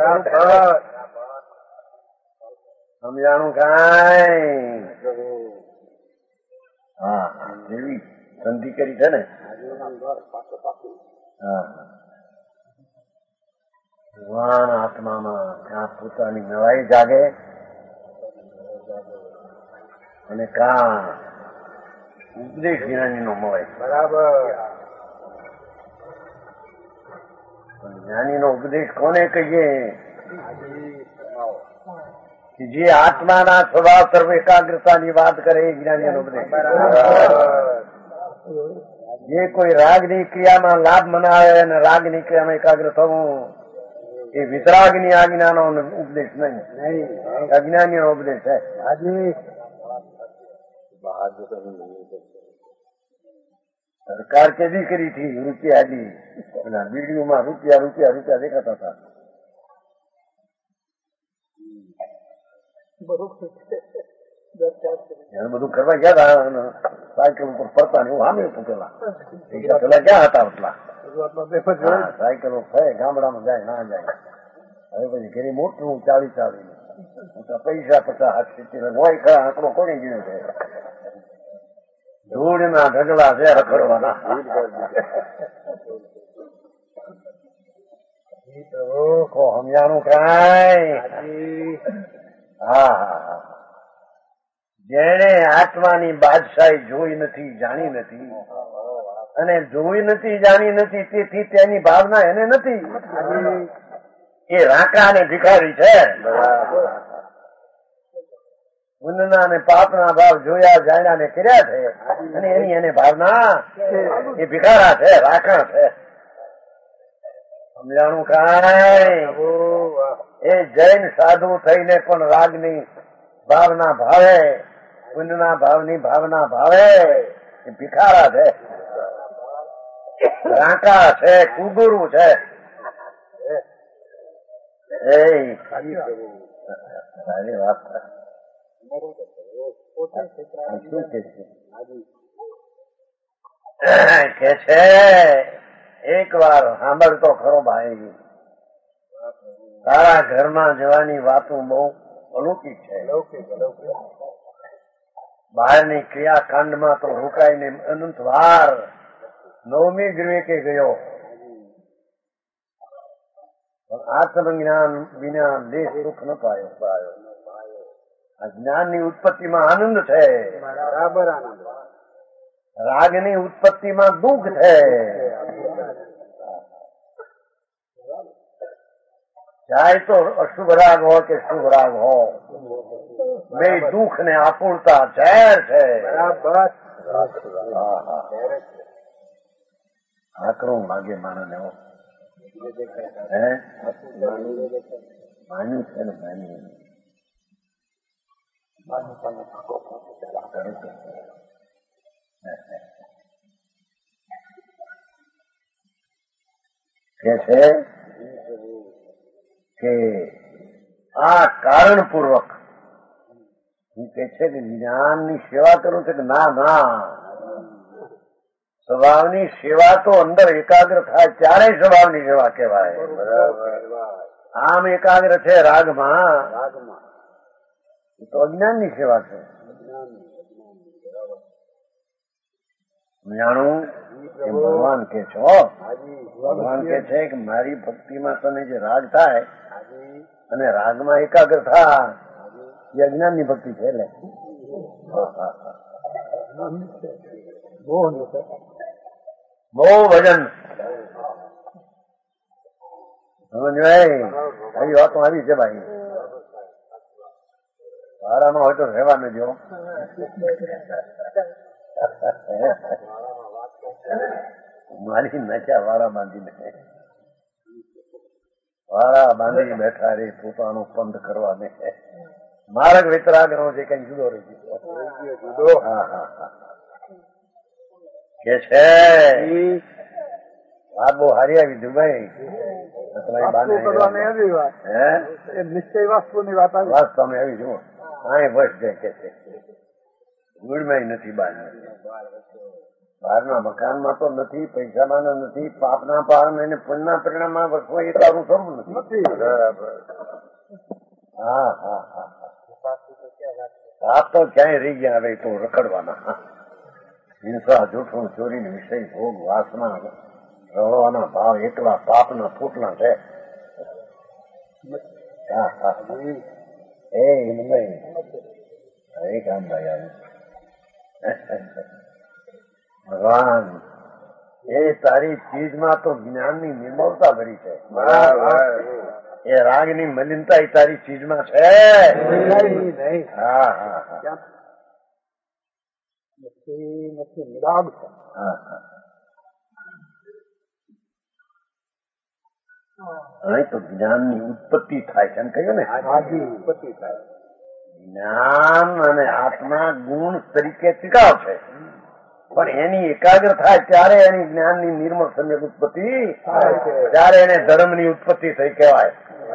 સમજાણું કાંઈ? હા, એવી સંધિ કરી છે ને. હા, ભગવાન આત્મામાં ત્યાં પોતાની નવાઈ જાગે અને કાં ઉપદેશ જ્ઞાની નો મળે. બરાબર. જ્ઞાની નો ઉપદેશ કોને કહીએ? કે જે આત્માના સ્વભાવ સર્વ એકાગ્રતાની વાત કરે એ જ્ઞાની નો ઉપદેશ. જે કોઈ રાગની ક્રિયામાં લાભ મનાવે અને રાગની ક્રિયામાં એકાગ્ર થવું, એ વિતરાગની આજ્ઞાનો ઉપદેશ નહીં, અજ્ઞાનીનો ઉપદેશ છે. સરકાર કેદી કરી હતી? રૂપિયા દી વિડીયોમાં રૂપિયા રૂપિયા રૂપિયા દેખાતા હતા. બધું કરવા ગયા હતા. સાયકલ ઉપર ફરતા ને એવું સામે હતું પેલા. પેલા ક્યાં હતા એટલા? સાયકલો ફરે, ગામડામાં જાય ના જાય. હવે પછી ઘરે મોટું 40 પૈસા 50-60 હોય ખરા. આંકડો કોને ગયો છે? ધૂળના ઢગલા છે રખડવાના. સમજાણું કાંઈ? હા હા. જેને આત્માની બાદશાહી જોઈ નથી, જાણી નથી, અને જોઈ નથી, જાણી નથી, તેથી તેની ભાવના એને નથી. એ રાકા અને ભિખારી છે. પુણ્યના અને પાપના ભાવ જોયા, જાણ્યા ને કર્યા છે, અને એની એને ભાવના એ ભિખારા છે, રાકા છે. સમજાણું કાંઈ? એ જૈન સાધુ થઈને પણ રાગની ભાવના ભાવે, પુણ્યના ભાવની ભાવના ભાવે એ ભિખારા છે, રાકા છે, કુગુરુ છે. સારી વાત કે છે. એક વાર સાંભળતો ખરો ભાઈ, તારા ઘરમાં જવાની વાતો બહુ અલૌકિક છે. બહારની ક્રિયાકાંડમાં તો રોકાઈને અનંત વાર 9મી વિવેકે ગયો, પણ આત્મજ્ઞાન વિના દેશ સુખ ન પાયો. આ જ્ઞાનની ઉત્પત્તિમાં આનંદ છે, બરાબર આનંદ. રાગની ઉત્પત્તિમાં દુઃખ છે. ચાહે તો અશુભ રાગ હોય કે શુભ રાગ હોય, બે દુઃખ ને આકુળતા ઝેર છે. બરાબર. આકરું લાગે માણસને. માન્યું છે ને માન્યું કે છે કે આ કારણપૂર્વક હું કે છે કે જ્ઞાનની સેવા કરું છે કે ના ના, સ્વભાવની સેવા તો અંદર એકાગ્ર થાય ત્યારે સ્વભાવની સેવા કહેવાય. આમ એકાગ્ર છે રાગમાં, એ તો અજ્ઞાનની સેવા છે. જાણું એમ ભગવાન કે છો, ભગવાન કે છે કે મારી ભક્તિમાં તને જે રાગ થાય અને રાગમાં એકાગ્ર થાય એ અજ્ઞાનની ભક્તિ છે. એટલે બહુ ભજન સમજવાય. આવી વાતો આવી છે ભાઈ. વારામાં હોય તો રહેવા ન જો. મારી નચા વારા બાંધીને બેઠા રે પોતાનો પંથ કરવા ને માર્ગ વિતરાગ નો છે કઈ જુદો રહી ગયો. કે છે વાત બહુ હારી આવી દુબઈ. નિશ્ચય વાસ્તુની વાત આવી. વાત તમે આવી જુઓ કાંઈ બસ જાય કે છે ગુડમાં નથી બહારના મકાનમાં તો નથી, પૈસામાં નથી, પાપના પાર ને પુણ્યના પરિણામમાં વસવા એ તારું થવું નથી. હા હા હા, પાપ તો ક્યાંય રહી ગયા હવે તો રખડવાના. હિંસા, જૂઠું, ચોરી, વિષય, ભોગ, વાસના, રળવાના ભાવ એકલા પાપના ફૂટલા છે. હા હા, એ નહીં એ કામ ભાઈ આવ્યું. ભગવાન એ તારી ચીજમાં તો જ્ઞાનની નિર્મળતા ભરી છે. એ રાગની મલિનતા એ તારી ચીજમાં છે. હા હા હા, અહીં તો જ્ઞાનની ઉત્પત્તિ થાય છે એમ કહ્યું ને. ઉત્પત્તિ થાય. જ્ઞાન અને આત્મા ગુણ તરીકે ટીકાવ છે, પણ એની એકાગ્ર થાય ત્યારે એની જ્ઞાનની નિર્મળ સમ્યક ઉત્પત્તિ ત્યારે એને ધર્મની ઉત્પત્તિ થઈ કહેવાય.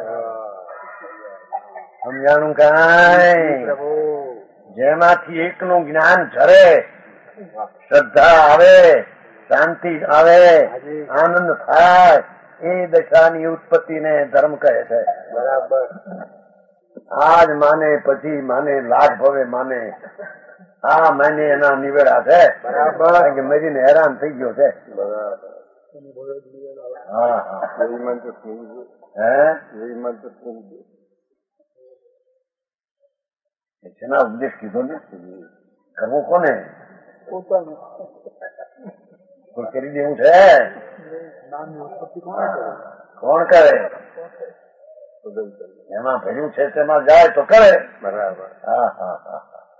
સમજાણું કાંઈ? જેમાંથી એકનું જ્ઞાન ઝરે, શ્રદ્ધા આવે, શાંતિ આવે, આનંદ થાય, એ દશાની ઉત્પત્તિને ધર્મ કહે છે. બરાબર. આજ માને પછી માને લાખ ભવે માને, આ માને એના નિવેડા છે. બરાબર. કે મરીને હેરાન થઈ ગયો છે. હા હા, હે શેના ઉપદેશ કીધો ને કરવું કોને? પોતાનું કોઈ કરી દેવું છે? નામની ઉત્પત્તિ કોણ કરે? કોણ કરે? એમાં ભર્યું છે તેમાં જાય તો કરે. બરાબર. હા હા હા,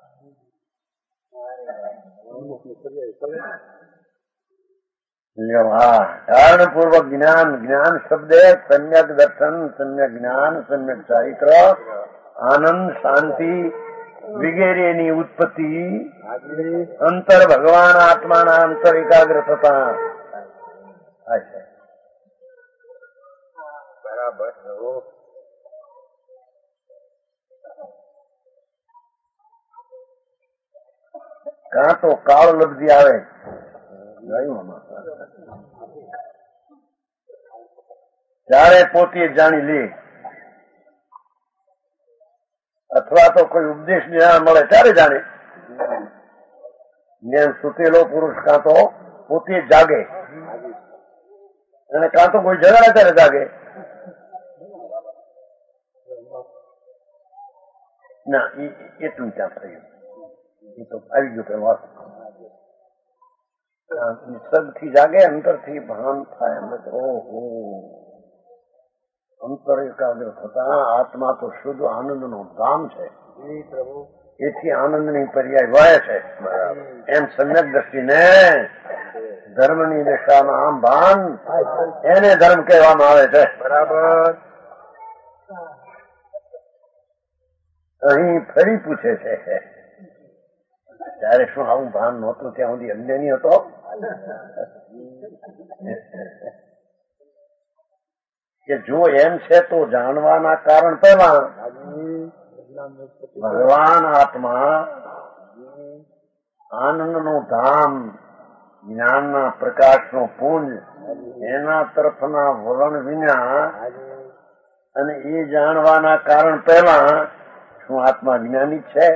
હા. કારણપૂર્વક જ્ઞાન, જ્ઞાન શબ્દ સમ્યક દર્શન, સમ્યક જ્ઞાન, સમ્યક ચારિત્ર, આનંદ, શાંતિ વગેરેની ઉત્પત્તિ અંતર ભગવાન આત્માના અંતર એકાગ્ર થતા થાય છે. બરાબર. કાં તો કાળ લબ્ધી આવે ત્યારે પોતે જાણી લે, અથવા તો કોઈ ઉપદેશ મળે ત્યારે જાણે. જેમ સુતેલો પુરુષ કાં તો પોતે જાગે અને કાં તો કોઈ જગાડે ત્યારે જાગે. ના, એટલું ત્યાં થયું. એ તો આવી ગયું પેલું નિસર્ગથી જાગે, અંતરથી ભાન થાય. ઓહો, અંતર એકાગ્ર થતા આત્મા તો શુદ્ધ આનંદનો ધામ છે. એથી આનંદની પર્યાય વહે છે. એમ સમ્યક દ્રષ્ટિને ધર્મની દિશામાં આમ ભાન, એને ધર્મ કહેવામાં આવે છે. બરાબર. અહીં ફરી પૂછે છે, ત્યારે શું આવું ભાન નહોતું ત્યાં સુધી અજ્ઞાની હતો? કે જો એમ છે તો જાણવાના કારણ પહેલા હાજી જ્ઞાનની ઉત્પત્તિ ભગવાન આત્મા આનંદનું ધામ જ્ઞાનના પ્રકાશનો પુંજ એના તરફના વલણ વિના હાજી અને એ જાણવાના કારણ પહેલા શું આત્મા જ્ઞાની છે?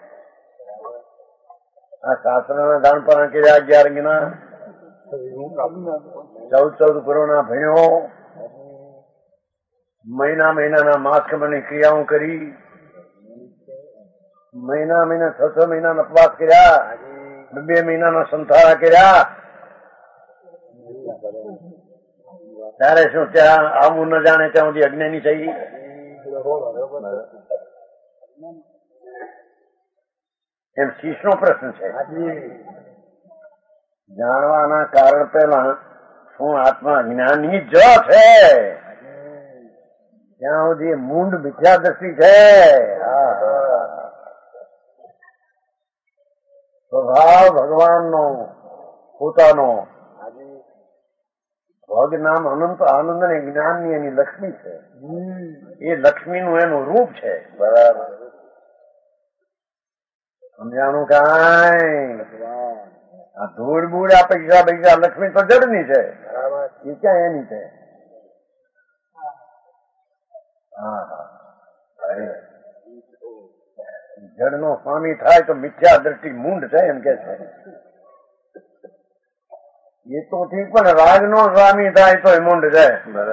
આ શાસ્ત્રના જાણપણા કર્યા 11 જ્ઞાન, 14 કરોડના ભણ્યો, મહિનાના માસ કમરની ક્રિયાઓ કરી, મહિના 6 મહિનાના ઉપવાસ કર્યા, 2 મહિનાના સંથારા કર્યા, ત્યારે શું ત્યાં આવું ન જાણે ત્યાં સુધી અજ્ઞાની થઈ? એમ શીશનો પ્રશ્ન છે. જાણવાના કારણ પહેલા શું આત્મા જ્ઞાની જ છે? ત્યાં સુધી મૂંડ મિથ્યા દ્રષ્ટિ છે. સ્વભાવ ભગવાનનો પોતાનો ભગ નામ અનંત આનંદ ને જ્ઞાનની એની લક્ષ્મી છે. એ લક્ષ્મીનું એનું રૂપ છે. બરાબર સમજાણું? કાંઈ આ ધૂળ બૂળ આ પૈસા લક્ષ્મી તો જડની છે, એ ક્યાં એની છે? જડનો સ્વામી થાય તો મિથ્યા દ્રષ્ટિ મૂંડ છે એમ કે છે. એ તો ઠીક, પણ રાગનો સ્વામી થાય તો એ મૂંડ છે.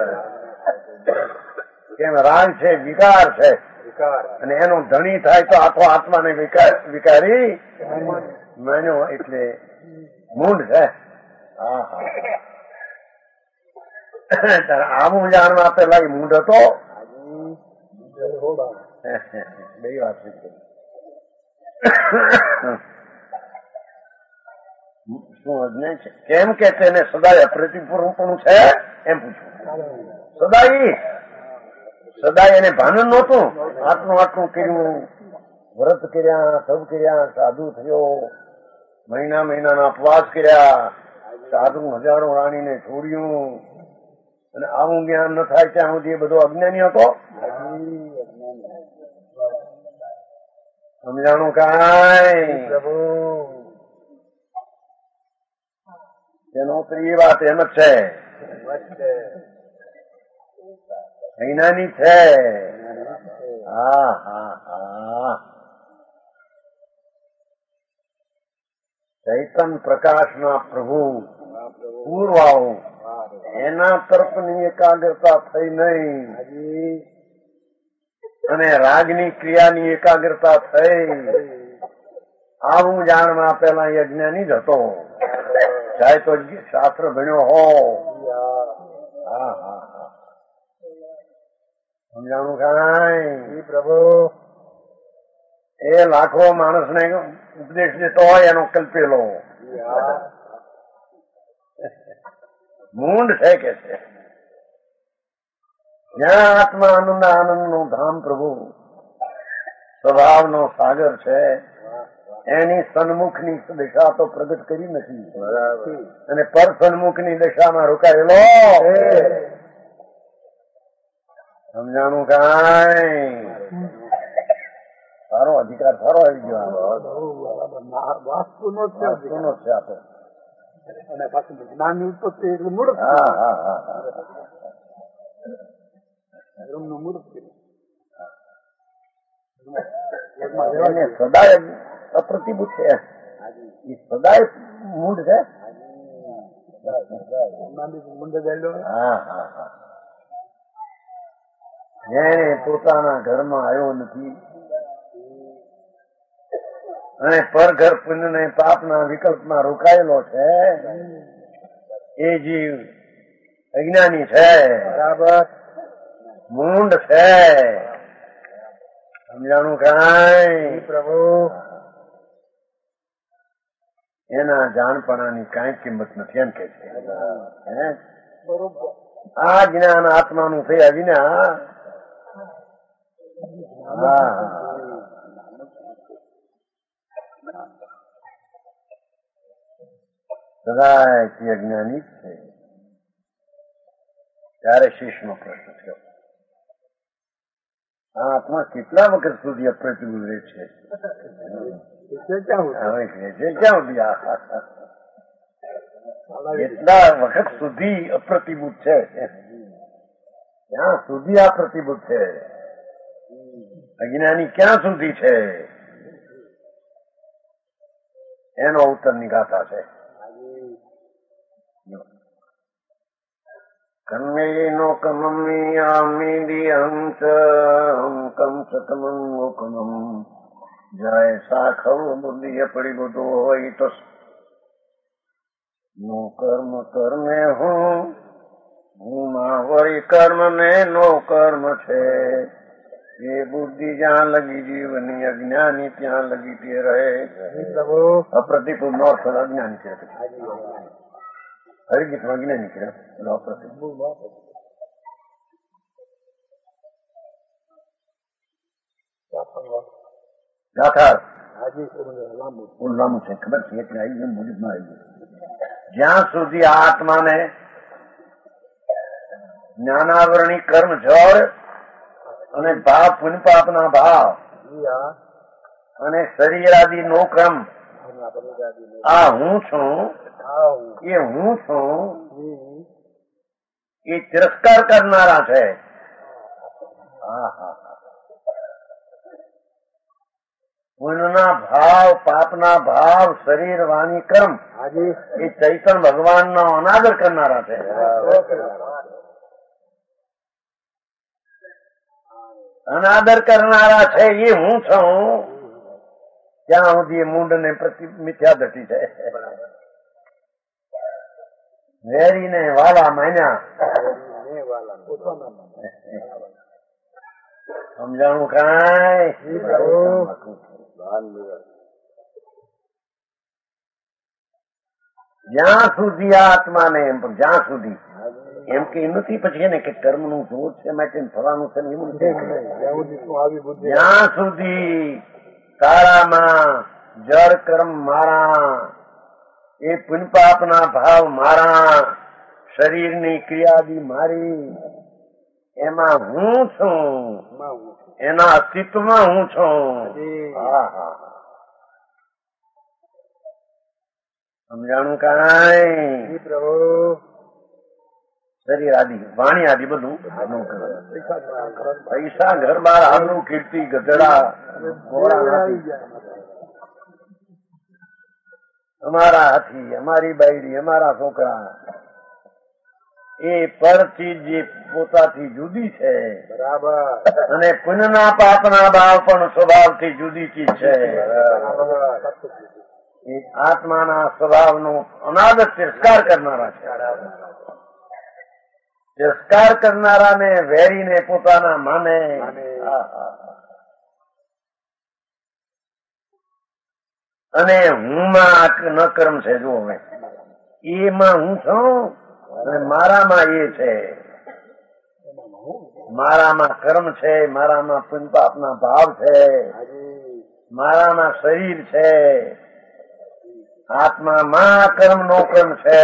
કેમ? રાગ છે, વિકાર છે, અને એનો ધણી થાય તો આખો આત્માને વિકારી માન્યો એટલે મૂંડ છે. આવું જાણવા પેલા એ મૂંડ હતો. બે વાત છે. શું અજ્ઞાન છે? કેમ કે તેને સદાય અપ્રતિપૂર્ણપણું છે એમ પૂછવું. સદાય એને ભાન નહોતું. આટલું કર્યું, વ્રત કર્યા, સબ કર્યા, સાધુ થયો, મહિનાના ઉપવાસ કર્યા, સાધુ હજારો રાણીને છોડ્યું, અને આવું જ્ઞાન ન થાય ત્યાં સુધી એ બધો અજ્ઞાની હતો. સમજાણું? કાંઈ પ્રભુ તેનો તો એ વાત એમ જ છે. જ્ઞાની છે. ચૈતન પ્રકાશના પ્રભુ પૂર્વાઓ એના તરફની એકાગ્રતા થઈ નહીં, અને રાગની ક્રિયાની એકાગ્રતા થઈ. આવું જાણવા પેલા એ અજ્ઞાની જ હતો, ચાહે તો શાસ્ત્ર ભણ્યો હો. સમજાણું? કાંઈ પ્રભુ એ લાખો માણસને ઉપદેશ દેતો હોય એનો કલ્પેલો મૂંડ છે કે છે. જ્યાં આત્મા આનંદ નું ધામ પ્રભુ સ્વભાવનો સાગર છે, એની સન્મુખની દિશા તો પ્રગટ કરી નથી, અને પર સન્મુખની દિશામાં રોકાયેલો. સમજાણું? કાંઈ સારો અધિકાર સારો આવી ગયો. વાસ્તુનો જ છે આપે, અને પાછું જ્ઞાનની ઉત્પત્તિ એટલે મૂળ નું મૂળ સદાય અપ્રતિભૂત છે. એ સદાય મૂળ છે. જેને પોતાના ઘરમાં આવ્યો નથી અને પરઘર પુણ્ય ને પાપના વિકલ્પમાં રોકાયેલો છે, એ જીવ અજ્ઞાની છે. બરાબર મૂંડ છે. સમજાણું? કાંઈ પ્રભુ એના જાણપણાની કાંઈ કિંમત નથી એમ કે છે. આ જ્ઞાન આત્માનું થયા વિના સદાય અજ્ઞાની જ છે. ત્યારે શિષ્યનો પ્રશ્ન થયો, આ આત્મા કેટલા વખત સુધી અપ્રતિભૂત રહે છે? હવે કહે છે ક્યાં સુધી કેટલા વખત સુધી અપ્રતિભૂત છે? ક્યાં સુધી આ પ્રતિભૂત છે? અજ્ઞાની ક્યાં સુધી છે? એનો ઉત્તરની ગાથા છે. કન્મેનો કમમિયામિદિયંત કંસકમં લોકમં જાય સાખવ બુદ્ધિ પડી બધું હોય તો નો કર્મ કર્મે હું માં વળી કર્મ ને નો કર્મ છે. એ બુદ્ધિ જ્યાં લગી જીવની અજ્ઞાની ત્યાં લગી તે રહે. અપ્રતિભૂત નો અર્થ અજ્ઞાની છે. હરિગીતમાં અજ્ઞાની છે. ગાથા લાંબુ છે, ખબર છે એટલે આવી ગયું મુજબમાં આવી ગયું. જ્યાં સુધી આ આત્માને જ્ઞાનાવરણી કર્મ જળ અને ભાવ પુનપાપના ભાવ અને શરીર આદિ નો ક્રમ આ હું છું, એ હું છું એ તિરસ્કાર કરનારા છે. પુણ્યના ભાવ પાપના ભાવ શરીર વાણી કર્મ એ ચૈતન્ય ભગવાનનો અનાદર કરનારા છે. અનાદર કરનારા છે એ હું છું. ત્યાં સુધી મૂંડ ને પ્રતિ મિથ્યા દ્રષ્ટિ છે. વેરીને વાલા માન્યા સમજાણું કાંઈ? જ્યાં સુધી આ આત્માને જ્યાં સુધી એમ કે નથી પછી ને કે કર્મ નું જોર છે માટે ફળાનું છે એવું નથી. જ્યાં સુધી તારામાં જળ કર્મ મારા, એ પુણ્યપાપના ભાવ મારા, શરીરની ક્રિયાદી મારી, એમાં હું છું, એના અસ્તિત્વમાં હું છું. સમજાણું કાંઈ? શરીર આદિ વાણી આદિ બધું પૈસા ઘર બાર આબરૂ કીર્તિ ગધડા અમારા હાથી અમારી બાયડી અમારા છોકરા એ પરથી જે પોતાથી જુદી છે. બરાબર. અને પુણ્યના પાપના ભાવ પણ સ્વભાવથી જુદી ચીજ છે. એ આત્માના સ્વભાવનો અનાદર તિરસ્કાર કરનારા છે. તિરસ્કાર કરનારાને વેરીને પોતાના માને. અને હું માં ન કર્મ છે. જો હવે એમાં હું છું અને મારામાં એ છે. મારામાં કર્મ છે, મારામાં પુણ્ય પાપના ભાવ છે, મારામાં શરીર છે. આત્મામાં કર્મ નો કર્મ છે.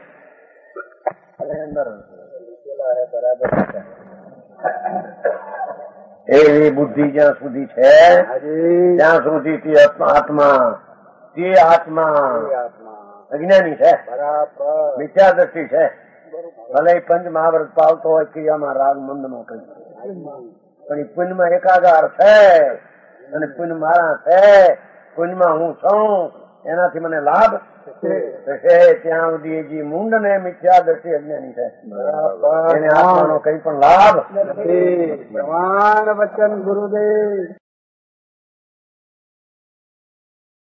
એવી બુદ્ધિ જ્યાં સુધી છે ત્યાં સુધી તે આત્મા અજ્ઞાની છે, મિથ્યા દ્રષ્ટિ છે. ભલે પંચ મહાવ્રત પાલતો હોય ક્રિયામાં રાગ મંદ નો કરી, પણ એ પુણ્યમાં એકાગાર છે અને પુણ્ય મારા છે. પુણ્યમાં હું છું, એનાથી મને લાભ થશે. ત્યાં સુધી જે મૂંડ ને મિથ્યા દ્રષ્ટિ અજ્ઞાની છે, એને આત્માનો કઈ પણ લાભ નથી. પ્રમાણ વચન ગુરુદેવ.